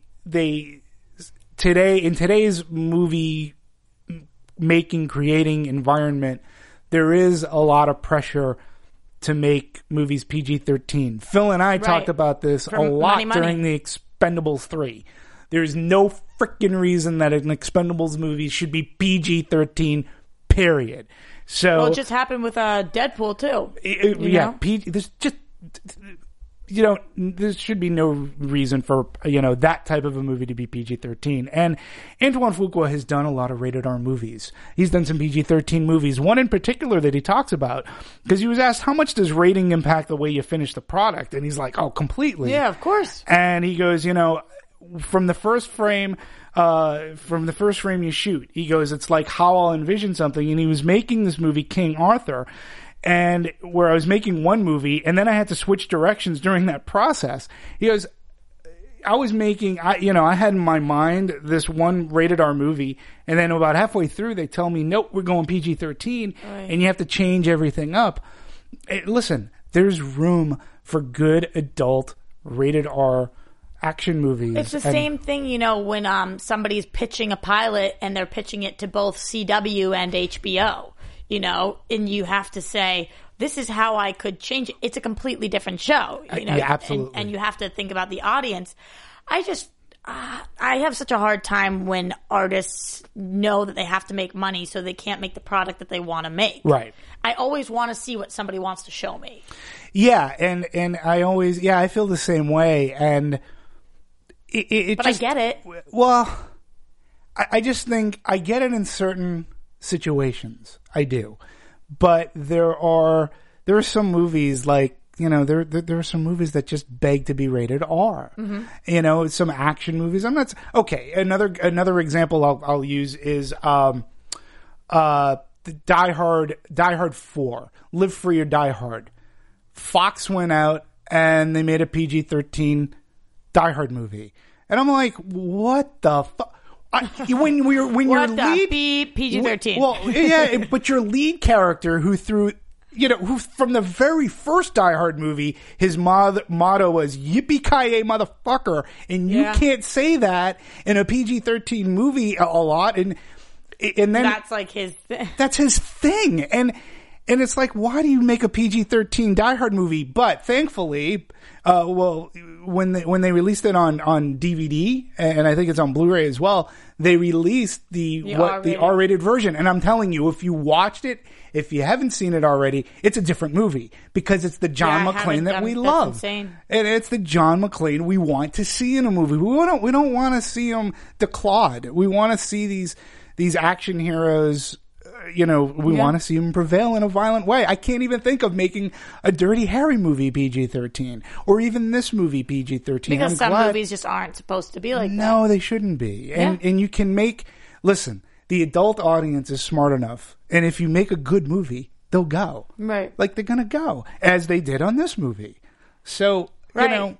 in today's movie making, creating environment, there is a lot of pressure to make movies PG-13. Phil and I talked about this a lot during the Expendables 3. There's no freaking reason that an Expendables movie should be PG-13, period. So, well, it just happened with Deadpool too. There's just there should be no reason for that type of a movie to be PG-13. And Antoine Fuqua has done a lot of rated R movies. He's done some PG-13 movies. One in particular that he talks about, because he was asked, how much does rating impact the way you finish the product? And he's like, oh, completely. Yeah, of course. And he goes, from the first frame you shoot, he goes, it's like how I'll envision something. And he was making this movie, King Arthur, and where I was making one movie and then I had to switch directions during that process. He goes, I was making, I had in my mind this one rated R movie, and then about halfway through they tell me, nope, we're going PG-13, and you have to change everything up. Listen, there's room for good adult rated R action movies. It's the same thing, when somebody's pitching a pilot and they're pitching it to both CW and HBO, and you have to say, this is how I could change it. It's a completely different show, Yeah, absolutely. And you have to think about the audience. I have such a hard time when artists know that they have to make money, so they can't make the product that they want to make. Right. I always want to see what somebody wants to show me. Yeah, and I always, I feel the same way. And But I get it. Well, I just think I get it in certain situations. I do. But there are some movies like, you know, there are some movies that just beg to be rated R. Mm-hmm. You know, some action movies. I'm not okay. Another example I'll use is the Die Hard 4, Live Free or Die Hard. Fox went out and they made a PG-13 Die Hard movie, and I'm like, what the fuck? When your lead PG-13. Well, yeah, but your lead character who from the very first Die Hard movie, his motto was "Yippee-ki-yay, motherfucker," and you can't say that in a PG-13 movie a lot, and then that's like his. That's his thing, and it's like, why do you make a PG-13 Die Hard movie? But thankfully, when they released it on DVD, and I think it's on Blu-ray as well, they released the R-rated version. And I'm telling you, if you watched it, if you haven't seen it already, it's a different movie because it's the John McClane that we love. Insane. And it's the John McClane we want to see in a movie. We don't want to see him declawed. We want to see these action heroes. You know, we want to see him prevail in a violent way. I can't even think of making a Dirty Harry movie PG-13 or even this movie PG-13. Because some movies just aren't supposed to be like that. No, they shouldn't be. And you can listen, the adult audience is smart enough. And if you make a good movie, they'll go. Right. Like they're going to go, as they did on this movie. So, you know.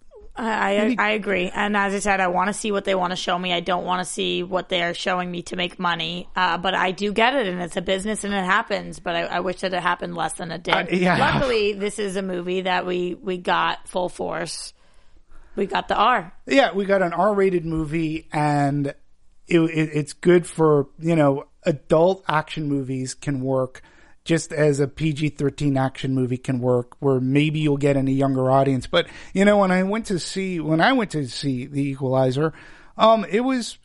I agree. And as I said, I want to see what they want to show me. I don't want to see what they're showing me to make money. But I do get it, and it's a business, and it happens. But I wish that it happened less than it did. Luckily, this is a movie that we got full force. We got the R. Yeah, we got an R-rated movie, and it's good for, you know, adult action movies can work just as a PG-13 action movie can work, where maybe you'll get in a younger audience. But, you know, when I went to see The Equalizer, it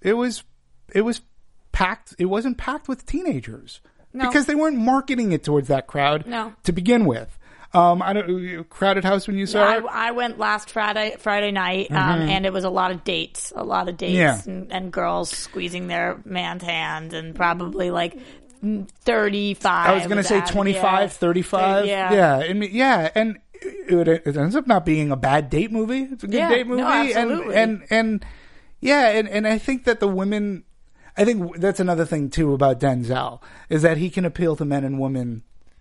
was packed. It wasn't packed with teenagers. No. Because they weren't marketing it towards that crowd to begin with. Crowded house when you saw it? I went last Friday night, and it was a lot of dates, and girls squeezing their man's hand, and probably like 35. I was going to say 25, 35. Yeah. I mean, and it ends up not being a bad date movie. It's a good date movie. No, absolutely. And I think that the women, I think that's another thing too about Denzel, is that he can appeal to men and women.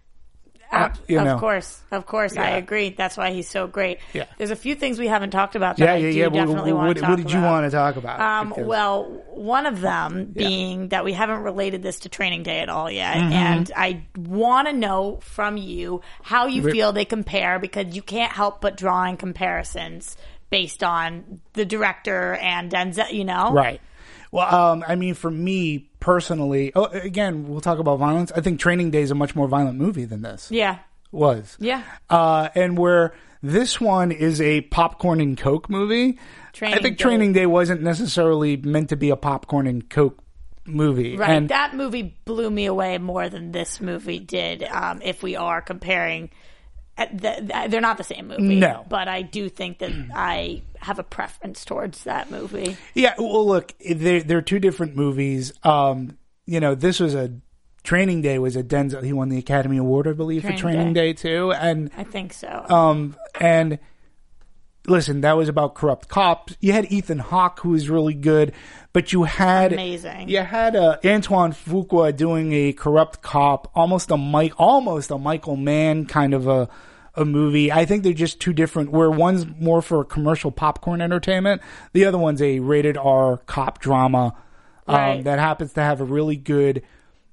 Of course. Yeah. I agree. That's why he's so great. Yeah. There's a few things we haven't talked about that I definitely want to talk about. What did you want to talk about? Well, one of them being that we haven't related this to Training Day at all yet. Mm-hmm. And I want to know from you how you feel they compare, because you can't help but drawing comparisons based on the director and Denzel, you know? Right. Well, I mean, for me personally, again, we'll talk about violence. I think Training Day is a much more violent movie than this. Yeah. Was. Yeah. And where this one is a popcorn and Coke movie, I think Training Day wasn't necessarily meant to be a popcorn and Coke movie. Right. And that movie blew me away more than this movie did, if we are comparing. They're not the same movie. No. But I do think that I have a preference towards that movie. Yeah, well, look, they're two different movies. You know, this was Training Day was a Denzel. He won the Academy Award, I believe, for Training Day too. And I think so. And listen, that was about corrupt cops. You had Ethan Hawke, who was really good, but you had amazing. You had Antoine Fuqua doing a corrupt cop, almost a Michael Mann kind of a movie. I think they're just two different. Where one's more for commercial popcorn entertainment, the other one's a rated R cop drama that happens to have a really good,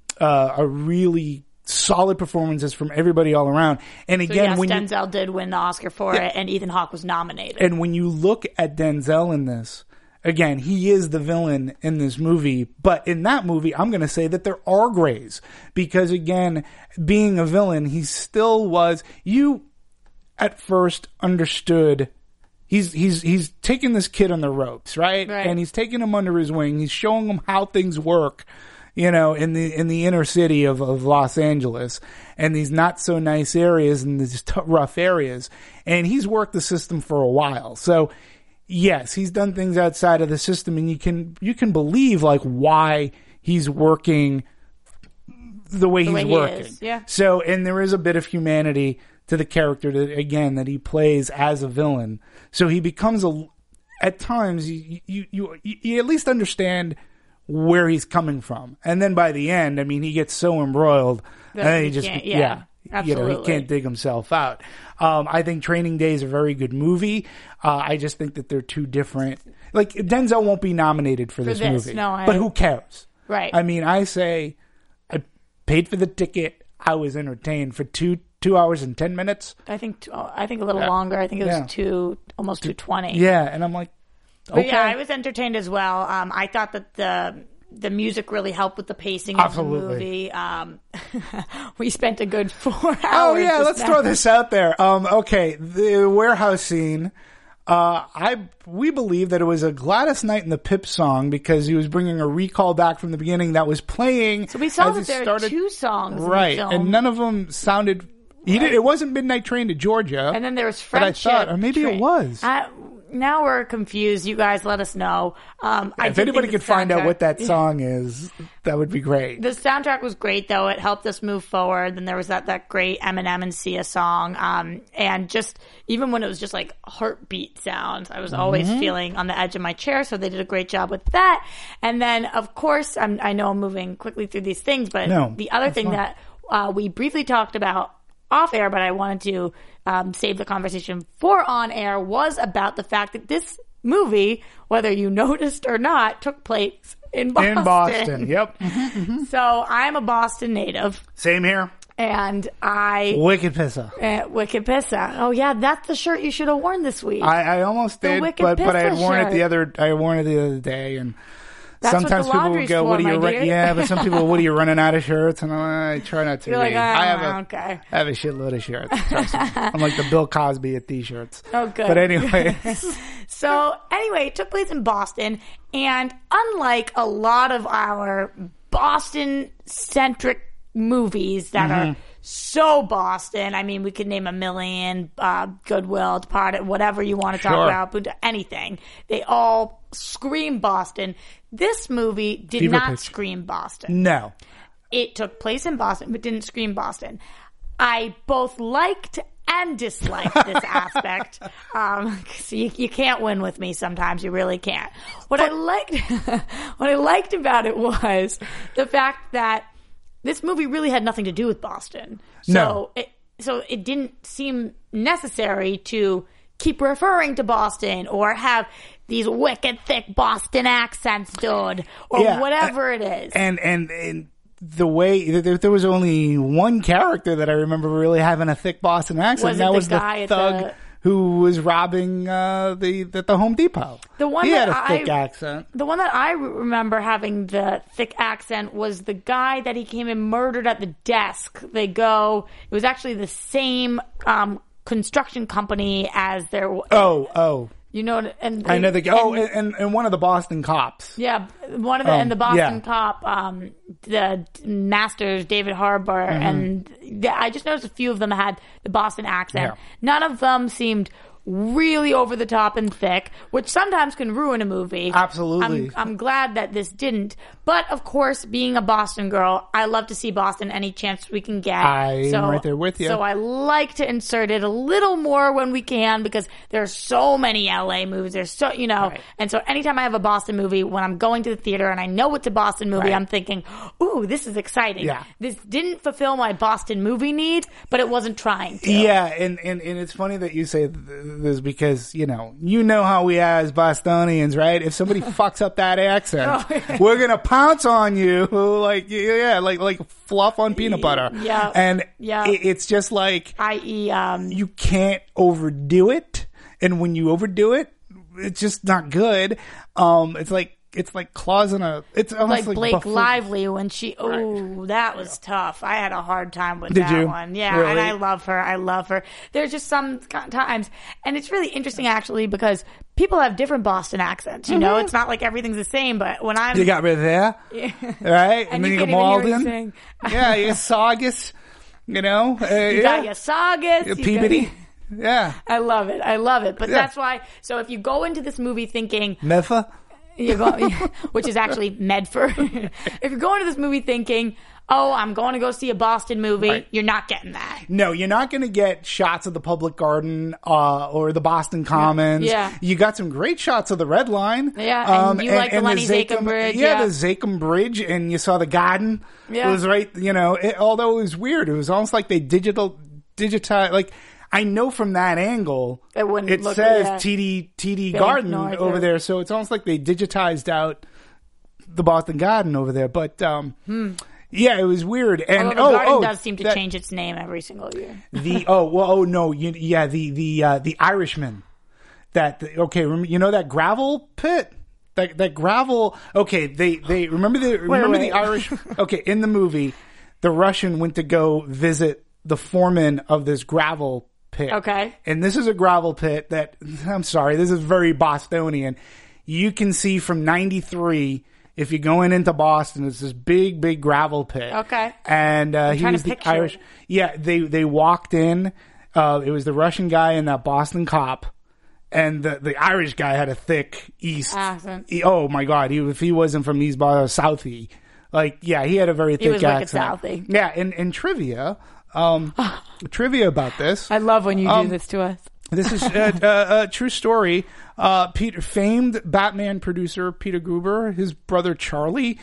a really solid performances from everybody all around. And again, when Denzel did win the Oscar for it, and Ethan Hawke was nominated. And when you look at Denzel in this, again, he is the villain in this movie. But in that movie, I'm going to say that there are grays, because again, being a villain, he still was. You at first understood. He's taking this kid on the ropes, right? And he's taking him under his wing. He's showing him how things work, you know, in the inner city of Los Angeles, and these not so nice areas and these rough areas. And he's worked the system for a while. So yes, he's done things outside of the system, and you can believe like why he's working the way he's working. Yeah. So, and there is a bit of humanity to the character that he plays as a villain. So he becomes at times you at least understand where he's coming from, and then by the end, I mean, he gets so embroiled, and then he just absolutely. he can't dig himself out. I think Training Day is a very good movie. I just think that they're two different. Like Denzel won't be nominated for this movie, but who cares? Right. I mean, I say I paid for the ticket. I was entertained for 2 hours and 10 minutes. I think a little longer. I think it was almost 2:20. Yeah, and I'm like, okay. But yeah, I was entertained as well. I thought that the music really helped with the pacing of the movie. We spent a good 4 hours. Oh yeah, let's throw this out there. Okay, the warehouse scene. We believe that it was a Gladys Knight and the Pips song because he was bringing a recall back from the beginning that was playing. So we saw that there are 2 songs, right? In the film. And none of them sounded. It wasn't Midnight Train to Georgia, and then there was Friendship. But I thought, or maybe it was. Now we're confused. You guys let us know. If anybody could find out what that song is, that would be great. The soundtrack was great, though. It helped us move forward. Then there was that great Eminem and Sia song. And just, even when it was just like heartbeat sounds, I was always feeling on the edge of my chair. So they did a great job with that. And then, of course, I know I'm moving quickly through these things, but the other thing that we briefly talked about off air, but I wanted to save the conversation for on air, was about the fact that this movie, whether you noticed or not, took place in Boston. In Boston, yep. So I'm a Boston native. Same here. And Wicked Pissa. Wicked Pissa. Oh yeah, that's the shirt you should have worn this week. I almost did, but I had worn it the other day, and that's sometimes people will go, "What are you?" Yeah, but some people, "What are you running out of shirts?" And I try not to. You're like, I have a shitload of shirts. I'm like the Bill Cosby of t-shirts. Oh, good. But anyway, so anyway, it took place in Boston, and unlike a lot of our Boston-centric movies that are so Boston, I mean, we could name a million, Goodwill, Departed, whatever you want to talk about, but anything. They all scream Boston. This movie did not scream Boston. No. It took place in Boston, but didn't scream Boston. I both liked and disliked this aspect. So you can't win with me sometimes. You really can't. What I liked about it was the fact that this movie really had nothing to do with Boston. So it didn't seem necessary to keep referring to Boston or have these wicked thick Boston accents, dude, or whatever it is. And the way there was only one character that I remember really having a thick Boston accent. And that was the thug who was robbing the Home Depot. He had a thick accent. The one that I remember having the thick accent was the guy that he came and murdered at the desk. It was actually the same construction company as their. You know, and I know and one of the Boston cops. Yeah, one of the and the Boston cop, the Masters, David Harbour, and I just noticed a few of them had the Boston accent. Yeah. None of them seemed really over the top and thick, which sometimes can ruin a movie. Absolutely. I'm glad that this didn't. But of course, being a Boston girl, I love to see Boston any chance we can get. I'm right there with you. So I like to insert it a little more when we can because there's so many LA movies. There's so, right. And so anytime I have a Boston movie, when I'm going to the theater and I know it's a Boston movie, I'm thinking, ooh, this is exciting. Yeah. This didn't fulfill my Boston movie need, but it wasn't trying to. Yeah, and it's funny that you say this because, you know how we are as Bostonians, right? If somebody fucks up that accent, we're going to pounce on you like fluff on peanut butter. Yeah. And it's just like, i.e., you can't overdo it. And when you overdo it, it's just not good. It's like claws in a. It's almost like Blake Lively when she. Oh, that was tough. I had a hard time with that one. Yeah, really? And I love her. There's just some times, and it's really interesting actually because people have different Boston accents. You know, it's not like everything's the same. But when you got rid of there, right, and then you got Malden. Yeah, you got Saugus. You got your Saugus, Peabody. Yeah. I love it. I love it. But that's why. So if you go into this movie thinking Medford? you're going, which is actually Medford. If you're going to this movie thinking, oh, I'm going to go see a Boston movie, Right. you're not getting that. No, you're not going to get shots of the Public Garden or the Boston Commons. Yeah. You got some great shots of the Red Line. Yeah, and you like the Lenny Zakem Bridge, Yeah, yeah. the Zakem Bridge, and you saw the garden. Yeah. It was right, although it was weird. It was almost like they digitized, like, I know from that angle, It wouldn't look- says yeah. TD Garden North over or- there, so it's almost like they digitized out the Boston Garden over there. But, yeah, it was weird. And Although the garden does seem to that- change its name every single year. the Irishman. You know that gravel pit. That gravel. Okay, they remember the Irish. Okay, in the movie, the Russian went to go visit the foreman of this gravel pit. Okay. And this is a gravel pit that, I'm sorry, this is very Bostonian. You can see from 93, if you're going into Boston, it's this big gravel pit. Okay. And he trying was to the picture Irish. it. Yeah, they walked in. It was the Russian guy and that Boston cop. And the Irish guy had a thick East accent. Oh my God! If he wasn't from East Boston, Southie, he had a very thick was wicked accent. Southie. Yeah, and trivia, about this. I love when you do this to us. This is a true story. Famed Batman producer Peter Guber, his brother Charlie,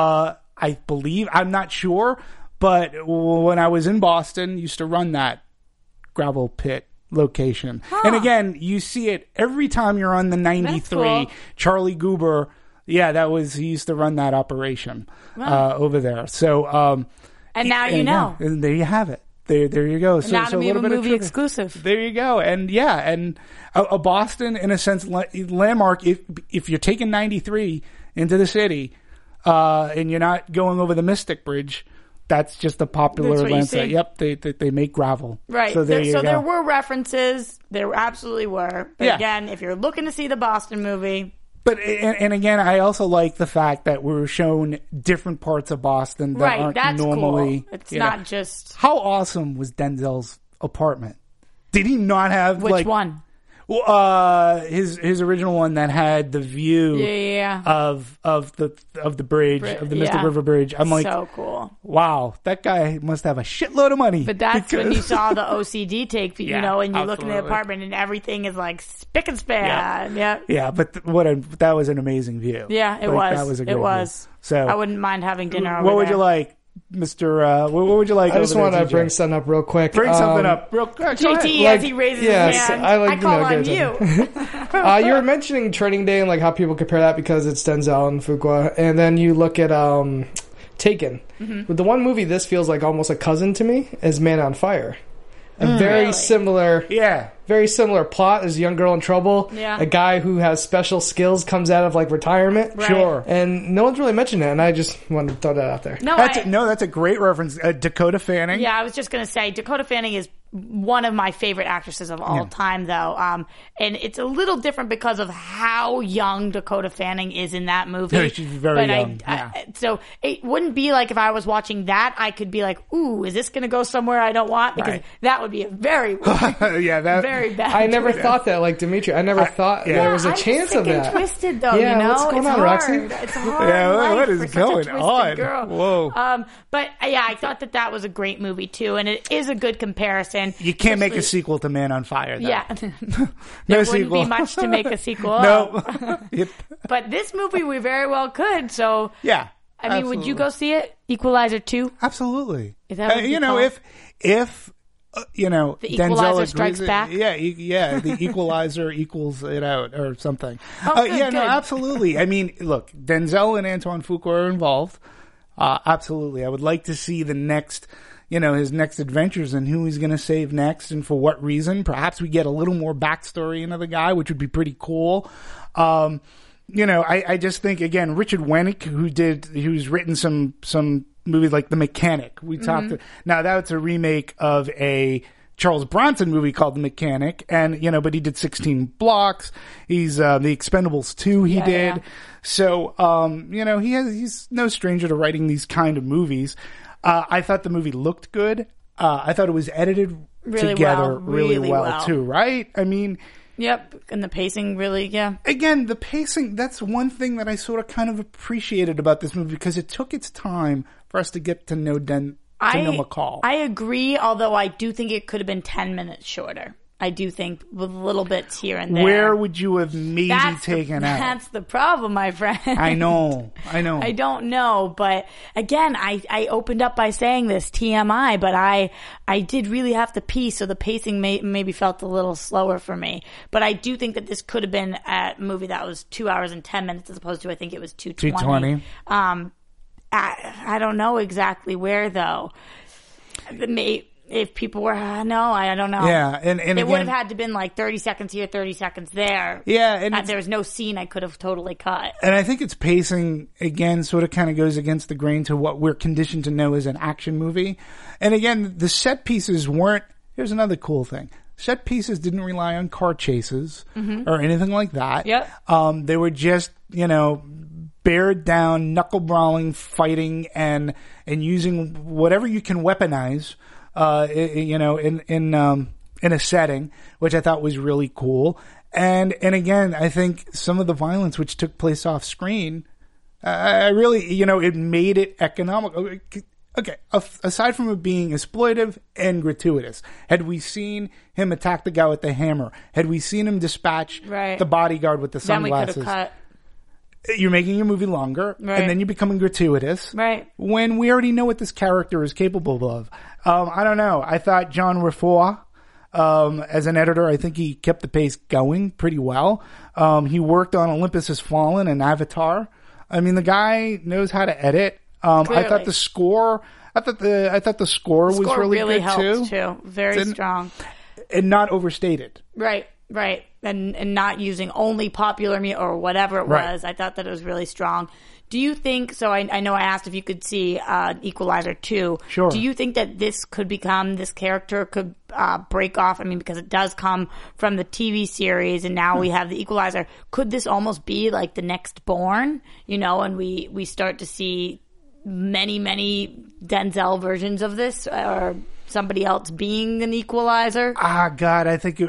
I believe, I'm not sure, but when I was in Boston, used to run that gravel pit location. And again, you see it every time you're on the 93. Cool. Charlie Guber, he used to run that operation over there. So, And now you know. And there you have it. There you go. So, Now so to a be a little bit of movie trivia. exclusive. There you go. And a Boston, in a sense, landmark. If you're taking 93 into the city, and you're not going over the Mystic Bridge, that's just a popular That's what you landscape. see. Yep, they make gravel. Right. So there you go. there were references. There absolutely were. But Yeah. again, if you're looking to see the Boston movie, But and again, I also like the fact that we were shown different parts of Boston that right, aren't that's normally. cool. It's you know. not just How awesome was Denzel's apartment? Did he not have which one? Well, his original one that had the view Yeah. of the bridge of the Mystic Yeah. River Bridge. I'm like, So cool. wow, that guy must have a shitload of money. But that's when you because- saw the OCD take, Yeah, and you look in the absolutely. apartment and everything is like spick and span. Yeah. Yeah, but that was an amazing view. Yeah, it Like, was. That was a great It was. view. So I wouldn't mind having dinner over what would there. you like, Mr. What would you like? I just over want there, to TJ? bring something up real quick. Bring something up real quick. Go ahead. JT, Like, as he raises yes, his hand, I like, call you know, on good you. You were mentioning Training Day and like how people compare that because it's Denzel and Fuqua, and then you look at Taken. Mm-hmm. With the one movie, this feels like almost a cousin to me is Man on Fire. A very Really? similar, Yeah. very similar plot as Young Girl in Trouble. Yeah. A guy who has special skills comes out of like retirement. Right. Sure. And no one's really mentioned it, and I just wanted to throw that out there. No, That's a great reference. Dakota Fanning. Yeah, I was just going to say Dakota Fanning is one of my favorite actresses of all time, though. And it's a little different because of how young Dakota Fanning is in that movie. Yeah, she's very but young, yeah. So it wouldn't be like if I was watching that, I could be like, ooh, is this going to go somewhere I don't want? Because Right. that would be a very, Yeah, that very bad. I never choice. thought that, like Dimitri. I never thought yeah. there was a I'm chance sick of and that. twisted, though. Yeah, you know, what's going it's on, hard. Roxy? It's hard. Yeah, life what is for such going a twisted on? Girl. Whoa. But yeah, I thought that was a great movie too, and it is a good comparison. You can't make a Especially- sequel to Man on Fire, though. Yeah, No there wouldn't sequel. be much to make a sequel. No. Yep. But this movie we very well could. So Yeah. I mean, would you go see it? Equalizer 2? Absolutely. Is that what you call it? if The Denzel Equalizer agrees Strikes Back? Yeah, the Equalizer equals it out or something. Oh, good, yeah, no, good. absolutely. I mean, look, Denzel and Antoine Fuqua are involved. Absolutely. I would like to see the next, his next adventures and who he's going to save next and for what reason. Perhaps we get a little more backstory into the guy, which would be pretty cool. I just think, again, Richard Wennick, who's written some movies like The Mechanic. We talked, now that's a remake of a Charles Bronson movie called The Mechanic, and, but he did 16 Blocks. He's, The Expendables 2 he did. Yeah. So, he's no stranger to writing these kind of movies. I thought the movie looked good. I thought it was edited Really together well, really well, well. too, right? I mean, Yep, and the pacing really, yeah. again, the pacing, that's one thing that I sort of kind of appreciated about this movie because it took its time for us to get to know McCall. I agree, although I do think it could have been 10 minutes shorter. I do think with little bits here and there. Where would you have maybe taken out? That's the problem, my friend. I know. I don't know, but again, I opened up by saying this, TMI, but I did really have to pee, so the pacing maybe felt a little slower for me. But I do think that this could have been a movie that was 2 hours and 10 minutes as opposed to, I think it was 2:20. I don't know exactly where, though. If people were, I don't know. Yeah, and it again, would have had to been like 30 seconds here, 30 seconds there. Yeah, and there was no scene I could have totally cut. And I think its pacing, again, sort of kind of goes against the grain to what we're conditioned to know as an action movie. And again, the set pieces weren't, here's another cool thing. Set pieces didn't rely on car chases or anything like that. Yep. They were just, bared down, knuckle brawling, fighting, and using whatever you can weaponize, in a setting, which I thought was really cool. And again, I think some of the violence which took place off screen, I really, it made it economical. Okay, aside from it being exploitive and gratuitous, had we seen him attack the guy with the hammer, had we seen him dispatch the bodyguard with the sunglasses, then we could have cut. You're making your movie longer, and then you're becoming gratuitous. Right. When we already know what this character is capable of. I don't know. I thought John Refour, as an editor, I think he kept the pace going pretty well. He worked on Olympus Has Fallen and Avatar. I mean, the guy knows how to edit. I thought the score, the score was really good helped too. Very strong. And not overstated. Right. And not using only popular music or whatever it was. I thought that it was really strong. Do you think, so I know I asked if you could see Equalizer 2. Sure. Do you think that this character could break off? I mean, because it does come from the TV series and now we have the Equalizer. Could this almost be like the next Bourne, and we start to see many, many Denzel versions of this or somebody else being an Equalizer? God, I think,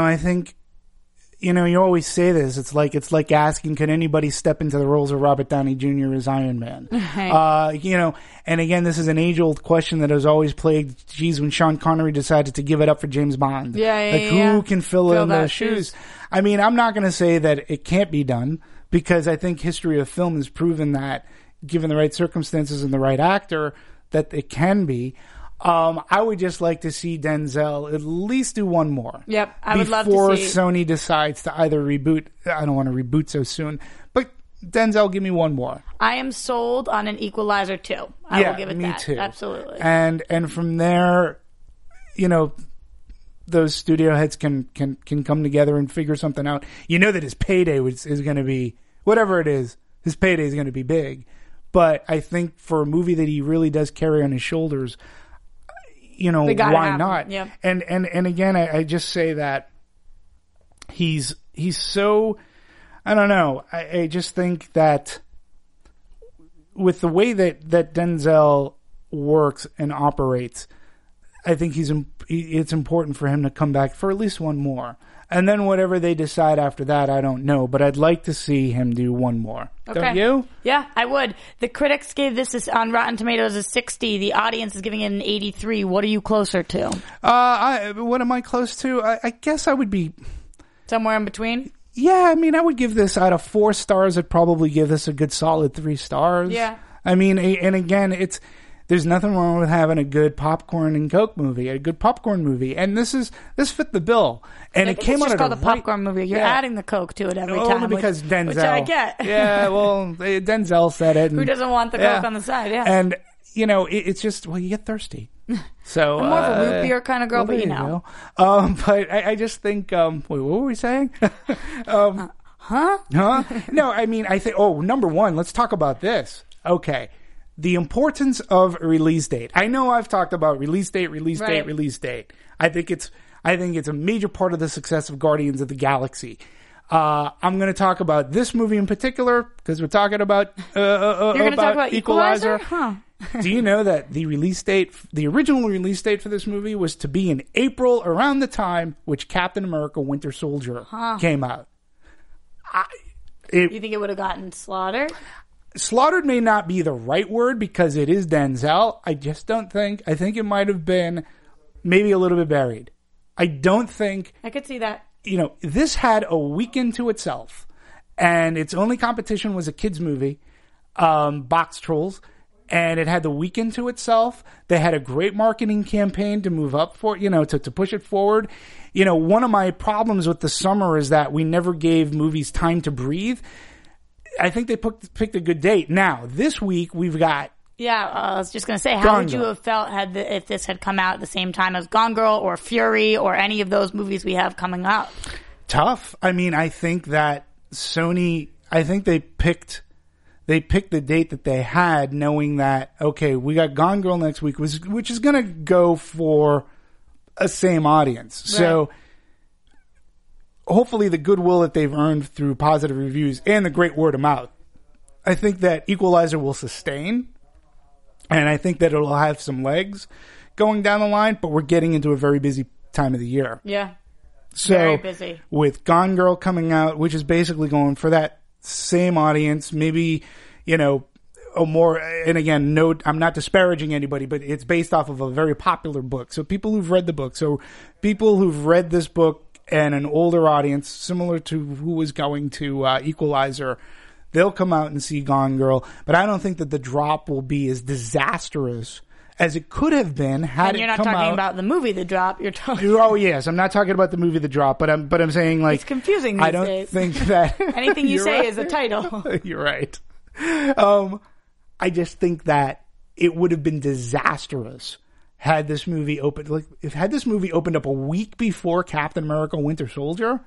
you always say this. It's like asking, can anybody step into the roles of Robert Downey Jr. as Iron Man? Right. And again, this is an age-old question that has always plagued, when Sean Connery decided to give it up for James Bond. Who can fill in those shoes? I mean, I'm not going to say that it can't be done because I think history of film has proven that, given the right circumstances and the right actor, that it can be. I would just like to see Denzel at least do one more. Yep, I would love to before see. Sony decides to either reboot. I don't want to reboot so soon, but Denzel, give me one more. I am sold on an Equalizer 2. I will give it me that. too. Absolutely. And from there, those studio heads can come together and figure something out. That his payday is going to be whatever it is. His payday is going to be big, but I think for a movie that he really does carry on his shoulders. Why not? Yep. And again, I just say that he's so, I don't know. I just think that with the way that Denzel works and operates, I think it's important for him to come back for at least one more. And then whatever they decide after that, I don't know. But I'd like to see him do one more. Okay. Don't you? Yeah, I would. The critics gave this on Rotten Tomatoes a 60. The audience is giving it an 83. What are you closer to? What am I close to? I guess I would be somewhere in between. Yeah, I mean, I would give this out of 4 stars. I'd probably give this a good solid 3 stars. Yeah. I mean, and again, there's nothing wrong with having a good popcorn and Coke movie, a good popcorn movie, and this fit the bill. And it came out of called a popcorn movie. You're adding the Coke to it every time. Only because Denzel. Which I get. Yeah, well, Denzel said it. And, who doesn't want the Coke on the side? Yeah. And it's just you get thirsty. So I'm more of a root beer kind of girl, well, but you know. But I just think. Wait, what were we saying? Huh? No, I mean, I think. Oh, number one, let's talk about this. Okay. The importance of a release date. I know I've talked about release date. I think it's a major part of the success of Guardians of the Galaxy. I'm going to talk about this movie in particular because we're talking about You're going to talk about Equalizer? Huh. Do you know that the original release date for this movie was to be in April, around the time which Captain America Winter Soldier came out? You think it would have gotten slaughtered? Slaughtered may not be the right word because it is Denzel. I just don't think. I think it might have been maybe a little bit buried. I don't think. I could see that. This had a weekend to itself, and its only competition was a kids movie, Box Trolls, and it had the weekend to itself. They had a great marketing campaign to move up for, to push it forward. One of my problems with the summer is that we never gave movies time to breathe. I think they picked a good date. Now, this week we've got. Yeah, I was just going to say, how would you have felt if this had come out at the same time as Gone Girl or Fury or any of those movies we have coming up? Tough. I mean, I think that Sony, they picked the date that they had, knowing that, okay, we got Gone Girl next week, which is going to go for a same audience. Right. So hopefully the goodwill that they've earned through positive reviews and the great word of mouth, I think that Equalizer will sustain. And I think that it'll have some legs going down the line, but we're getting into a very busy time of the year. Yeah. So very busy. With Gone Girl coming out, which is basically going for that same audience, maybe, a more, and again, I'm not disparaging anybody, but it's based off of a very popular book. So people who've read the book, this book and an older audience, similar to who was going to Equalizer, they'll come out and see Gone Girl, but I don't think that the drop will be as disastrous as it could have been had it come out. You're not talking about the movie The Drop. You're talking. Oh yes, I'm not talking about the movie The Drop, but I'm saying like it's confusing these I don't days. think that anything you say is a title. You're right. I just think that it would have been disastrous had this movie opened up a week before Captain America: Winter Soldier.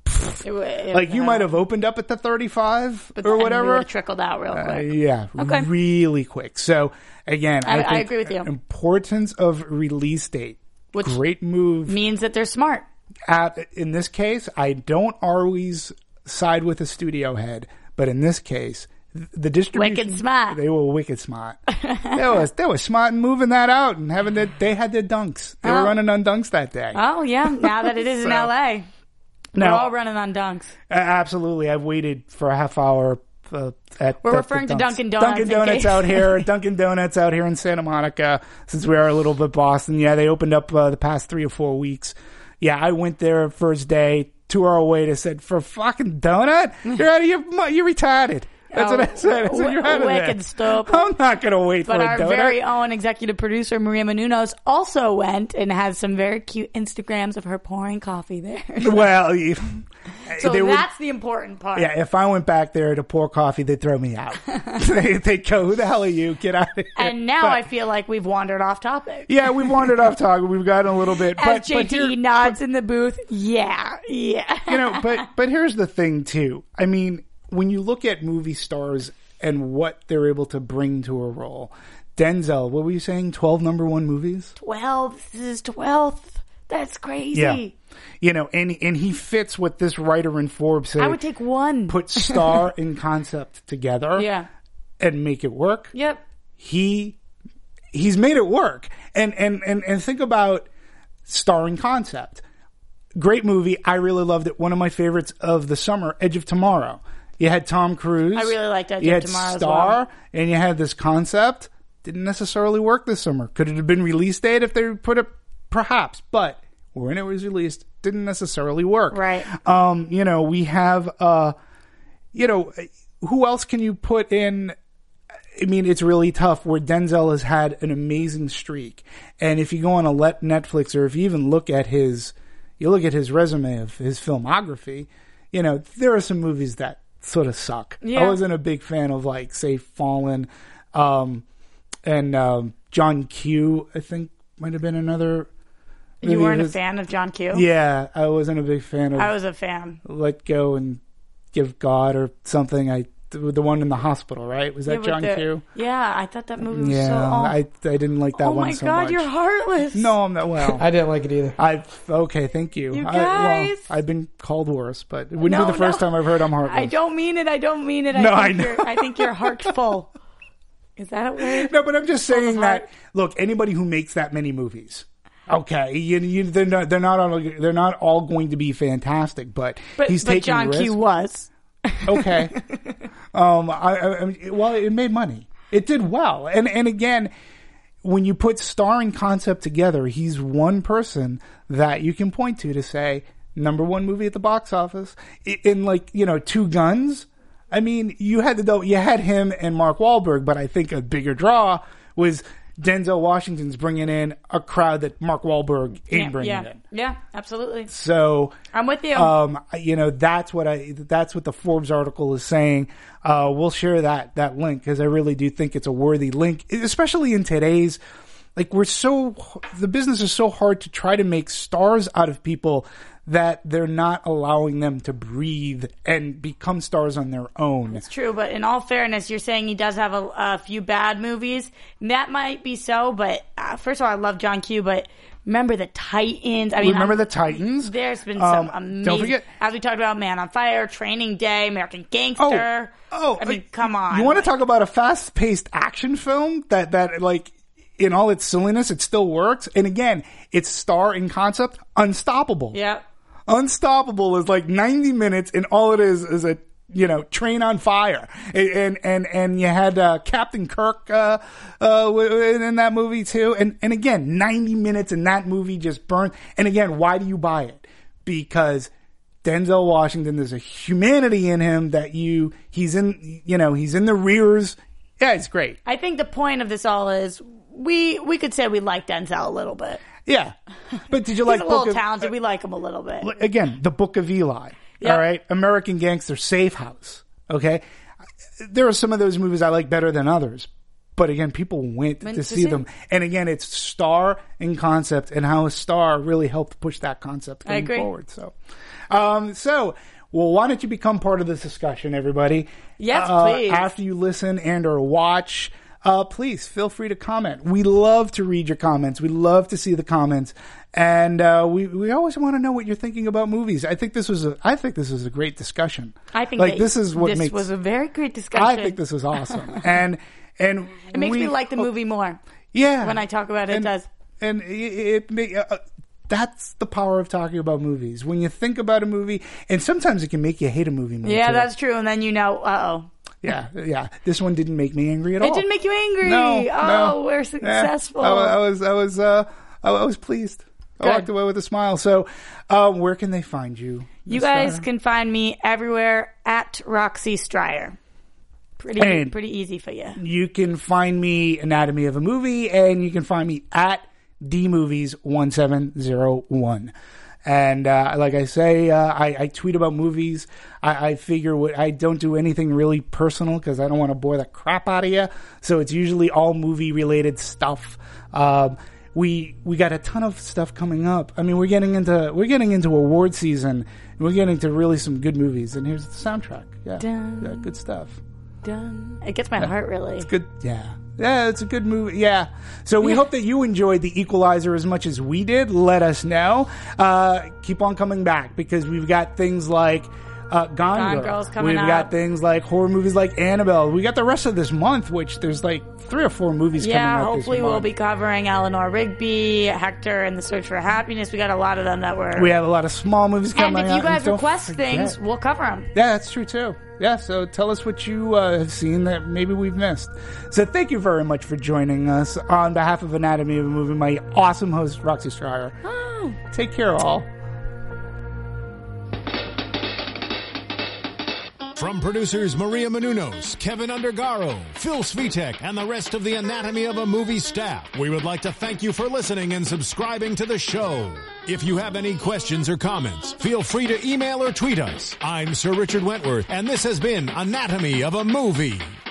You might have opened up at the 35 or whatever. It would have trickled out real quick. Okay. Really quick. So again, I agree with you. Importance of release date. Which great move. Means that they're smart. In this case, I don't always side with the studio head, but in this case, the distribution. Wicked smart. They were wicked smart. they were smart in moving that out and they had their dunks. They were running on dunks that day. Oh yeah. Now that it is in LA. We're all running on dunks. Absolutely. I've waited for a half hour We're referring to Dunkin' Donuts. Dunkin' Donuts out here. Dunkin' Donuts out here in Santa Monica, since we are a little bit Boston. Yeah, they opened up the past 3 or 4 weeks. Yeah, I went there first day, 2 hour wait. I said, for a fucking donut? You're out of you're retarded. That's what I said. I said, you're out of there. Stupid. I'm not going to wait for a donut. But our very own executive producer, Maria Menounos, also went and has some very cute Instagrams of her pouring coffee there. Well, so that's the important part. Yeah, if I went back there to pour coffee, they'd throw me out. They'd go, who the hell are you? Get out of here. And now I feel like we've wandered off topic. Yeah, we've wandered off topic. We've gotten a little bit. As JT nods in the booth, yeah. But here's the thing, too. I mean, when you look at movie stars and what they're able to bring to a role, Denzel, what were you saying? 12 number one movies? 12. This is 12th. That's crazy. Yeah. And he fits what this writer in Forbes said. I would take one. Put star and concept together. Yeah. And make it work. Yep. He's made it work. And think about star and concept. Great movie. I really loved it. One of my favorites of the summer, Edge of Tomorrow. You had Tom Cruise. I really liked Edge of Tomorrow as well. You had Star, and you had this concept. Didn't necessarily work this summer. Could it have been release date if they put it? Perhaps. But when it was released, didn't necessarily work. Right. We have, who else can you put in? I mean, it's really tough where Denzel has had an amazing streak. And if you go on a Netflix, or if you even look at his resume of his filmography, there are some movies that sort of suck. Yeah. I wasn't a big fan of, say, Fallen, and John Q, I think, might have been another. You weren't a fan of John Q? Yeah, I wasn't a big fan of. I was a fan. Let Go and Give God or something. The one in the hospital, right? Was that John Q? Yeah, I thought that movie was so. I didn't like that one so much. Oh my God, you're heartless. No, I'm not. Well, I didn't like it either. Okay, thank you. You guys, I've been called worse, but it wouldn't be the first time I've heard I'm heartless. I don't mean it. No, I know. I think you're heartful. Is that a word? No, but I'm just saying heart. that. Look, anybody who makes that many movies, okay, they're not all going to be fantastic, but he's taking John risks. Q was. Okay. Well, it made money. It did well. And again, when you put star and concept together, he's one person that you can point to say, number one movie at the box office. In Two Guns, I mean, you had him and Mark Wahlberg, but I think a bigger draw was Denzel Washington's bringing in a crowd that Mark Wahlberg ain't bringing in. Yeah, absolutely. So I'm with you. That's what the Forbes article is saying. We'll share that link because I really do think it's a worthy link, especially in today's, the business is so hard to try to make stars out of people that they're not allowing them to breathe and become stars on their own. It's true, but in all fairness, you're saying he does have a few bad movies. That might be so, but first of all, I love John Q, but remember the Titans. Remember the Titans? There's been some amazing... Don't forget... As we talked about Man on Fire, Training Day, American Gangster. Come on. You want to talk about a fast-paced action film that in all its silliness, it still works? And again, it's star and concept, Unstoppable. Yep. Unstoppable is 90 minutes, and all it is a train on fire. And you had Captain Kirk in that movie too. And again, 90 minutes in that movie just burned. And again, why do you buy it? Because Denzel Washington, there's a humanity in him that he's in the rears. Yeah, it's great. I think the point of this all is we could say we like Denzel a little bit. Yeah. But did you He's a little talented. We like him a little bit. Again, The Book of Eli. Yep. All right. American Gangster, Safe House. Okay. There are some of those movies I like better than others. But again, people went to see them. And again, it's star and concept and how a star really helped push that concept going forward. So, why don't you become part of this discussion, everybody? Yes, please. After you listen and or watch, please feel free to comment. We love to read your comments. We love to see the comments. And we always want to know what you're thinking about movies. I think this was a great discussion. I think this was a very great discussion. I think this was awesome. and it makes me like the movie more. Yeah. When I talk about it, it does. And that's the power of talking about movies. When you think about a movie, and sometimes it can make you hate a movie more. Yeah, too. That's true. And then uh-oh. Yeah. This one didn't make me angry at all. It didn't make you angry. No. We're successful. Yeah. I was pleased. Good. I walked away with a smile. So, where can they find you? You guys can find me everywhere at Roxy Stryer. Pretty easy for you. You can find me Anatomy of a Movie, and you can find me at DMovies1701. And like I say, I tweet about movies. I figure I don't do anything really personal because I don't want to bore the crap out of you. So it's usually all movie related stuff. We got a ton of stuff coming up. I mean, we're getting into award season. We're getting to really some good movies. And here's the soundtrack. Yeah, good stuff. Done. It gets my heart really. It's good. Yeah. Yeah, it's a good movie. Yeah. So we hope that you enjoyed The Equalizer as much as we did. Let us know. Keep on coming back because we've got things like Gone Girl's coming up. We've got things like horror movies like Annabelle. We got the rest of this month, which there's 3 or 4 movies coming out this month. Yeah, hopefully we'll be covering Eleanor Rigby, Hector and the Search for Happiness. We got a lot of them We have a lot of small movies coming out. And if you guys request things, we'll cover them. Yeah, that's true too. Yeah, so tell us what you have seen that maybe we've missed. So thank you very much for joining us. On behalf of Anatomy of a Movie, my awesome host, Roxy Stryer. Oh. Take care, all. From producers Maria Menounos, Kevin Undergaro, Phil Svitek, and the rest of the Anatomy of a Movie staff, we would like to thank you for listening and subscribing to the show. If you have any questions or comments, feel free to email or tweet us. I'm Sir Richard Wentworth, and this has been Anatomy of a Movie.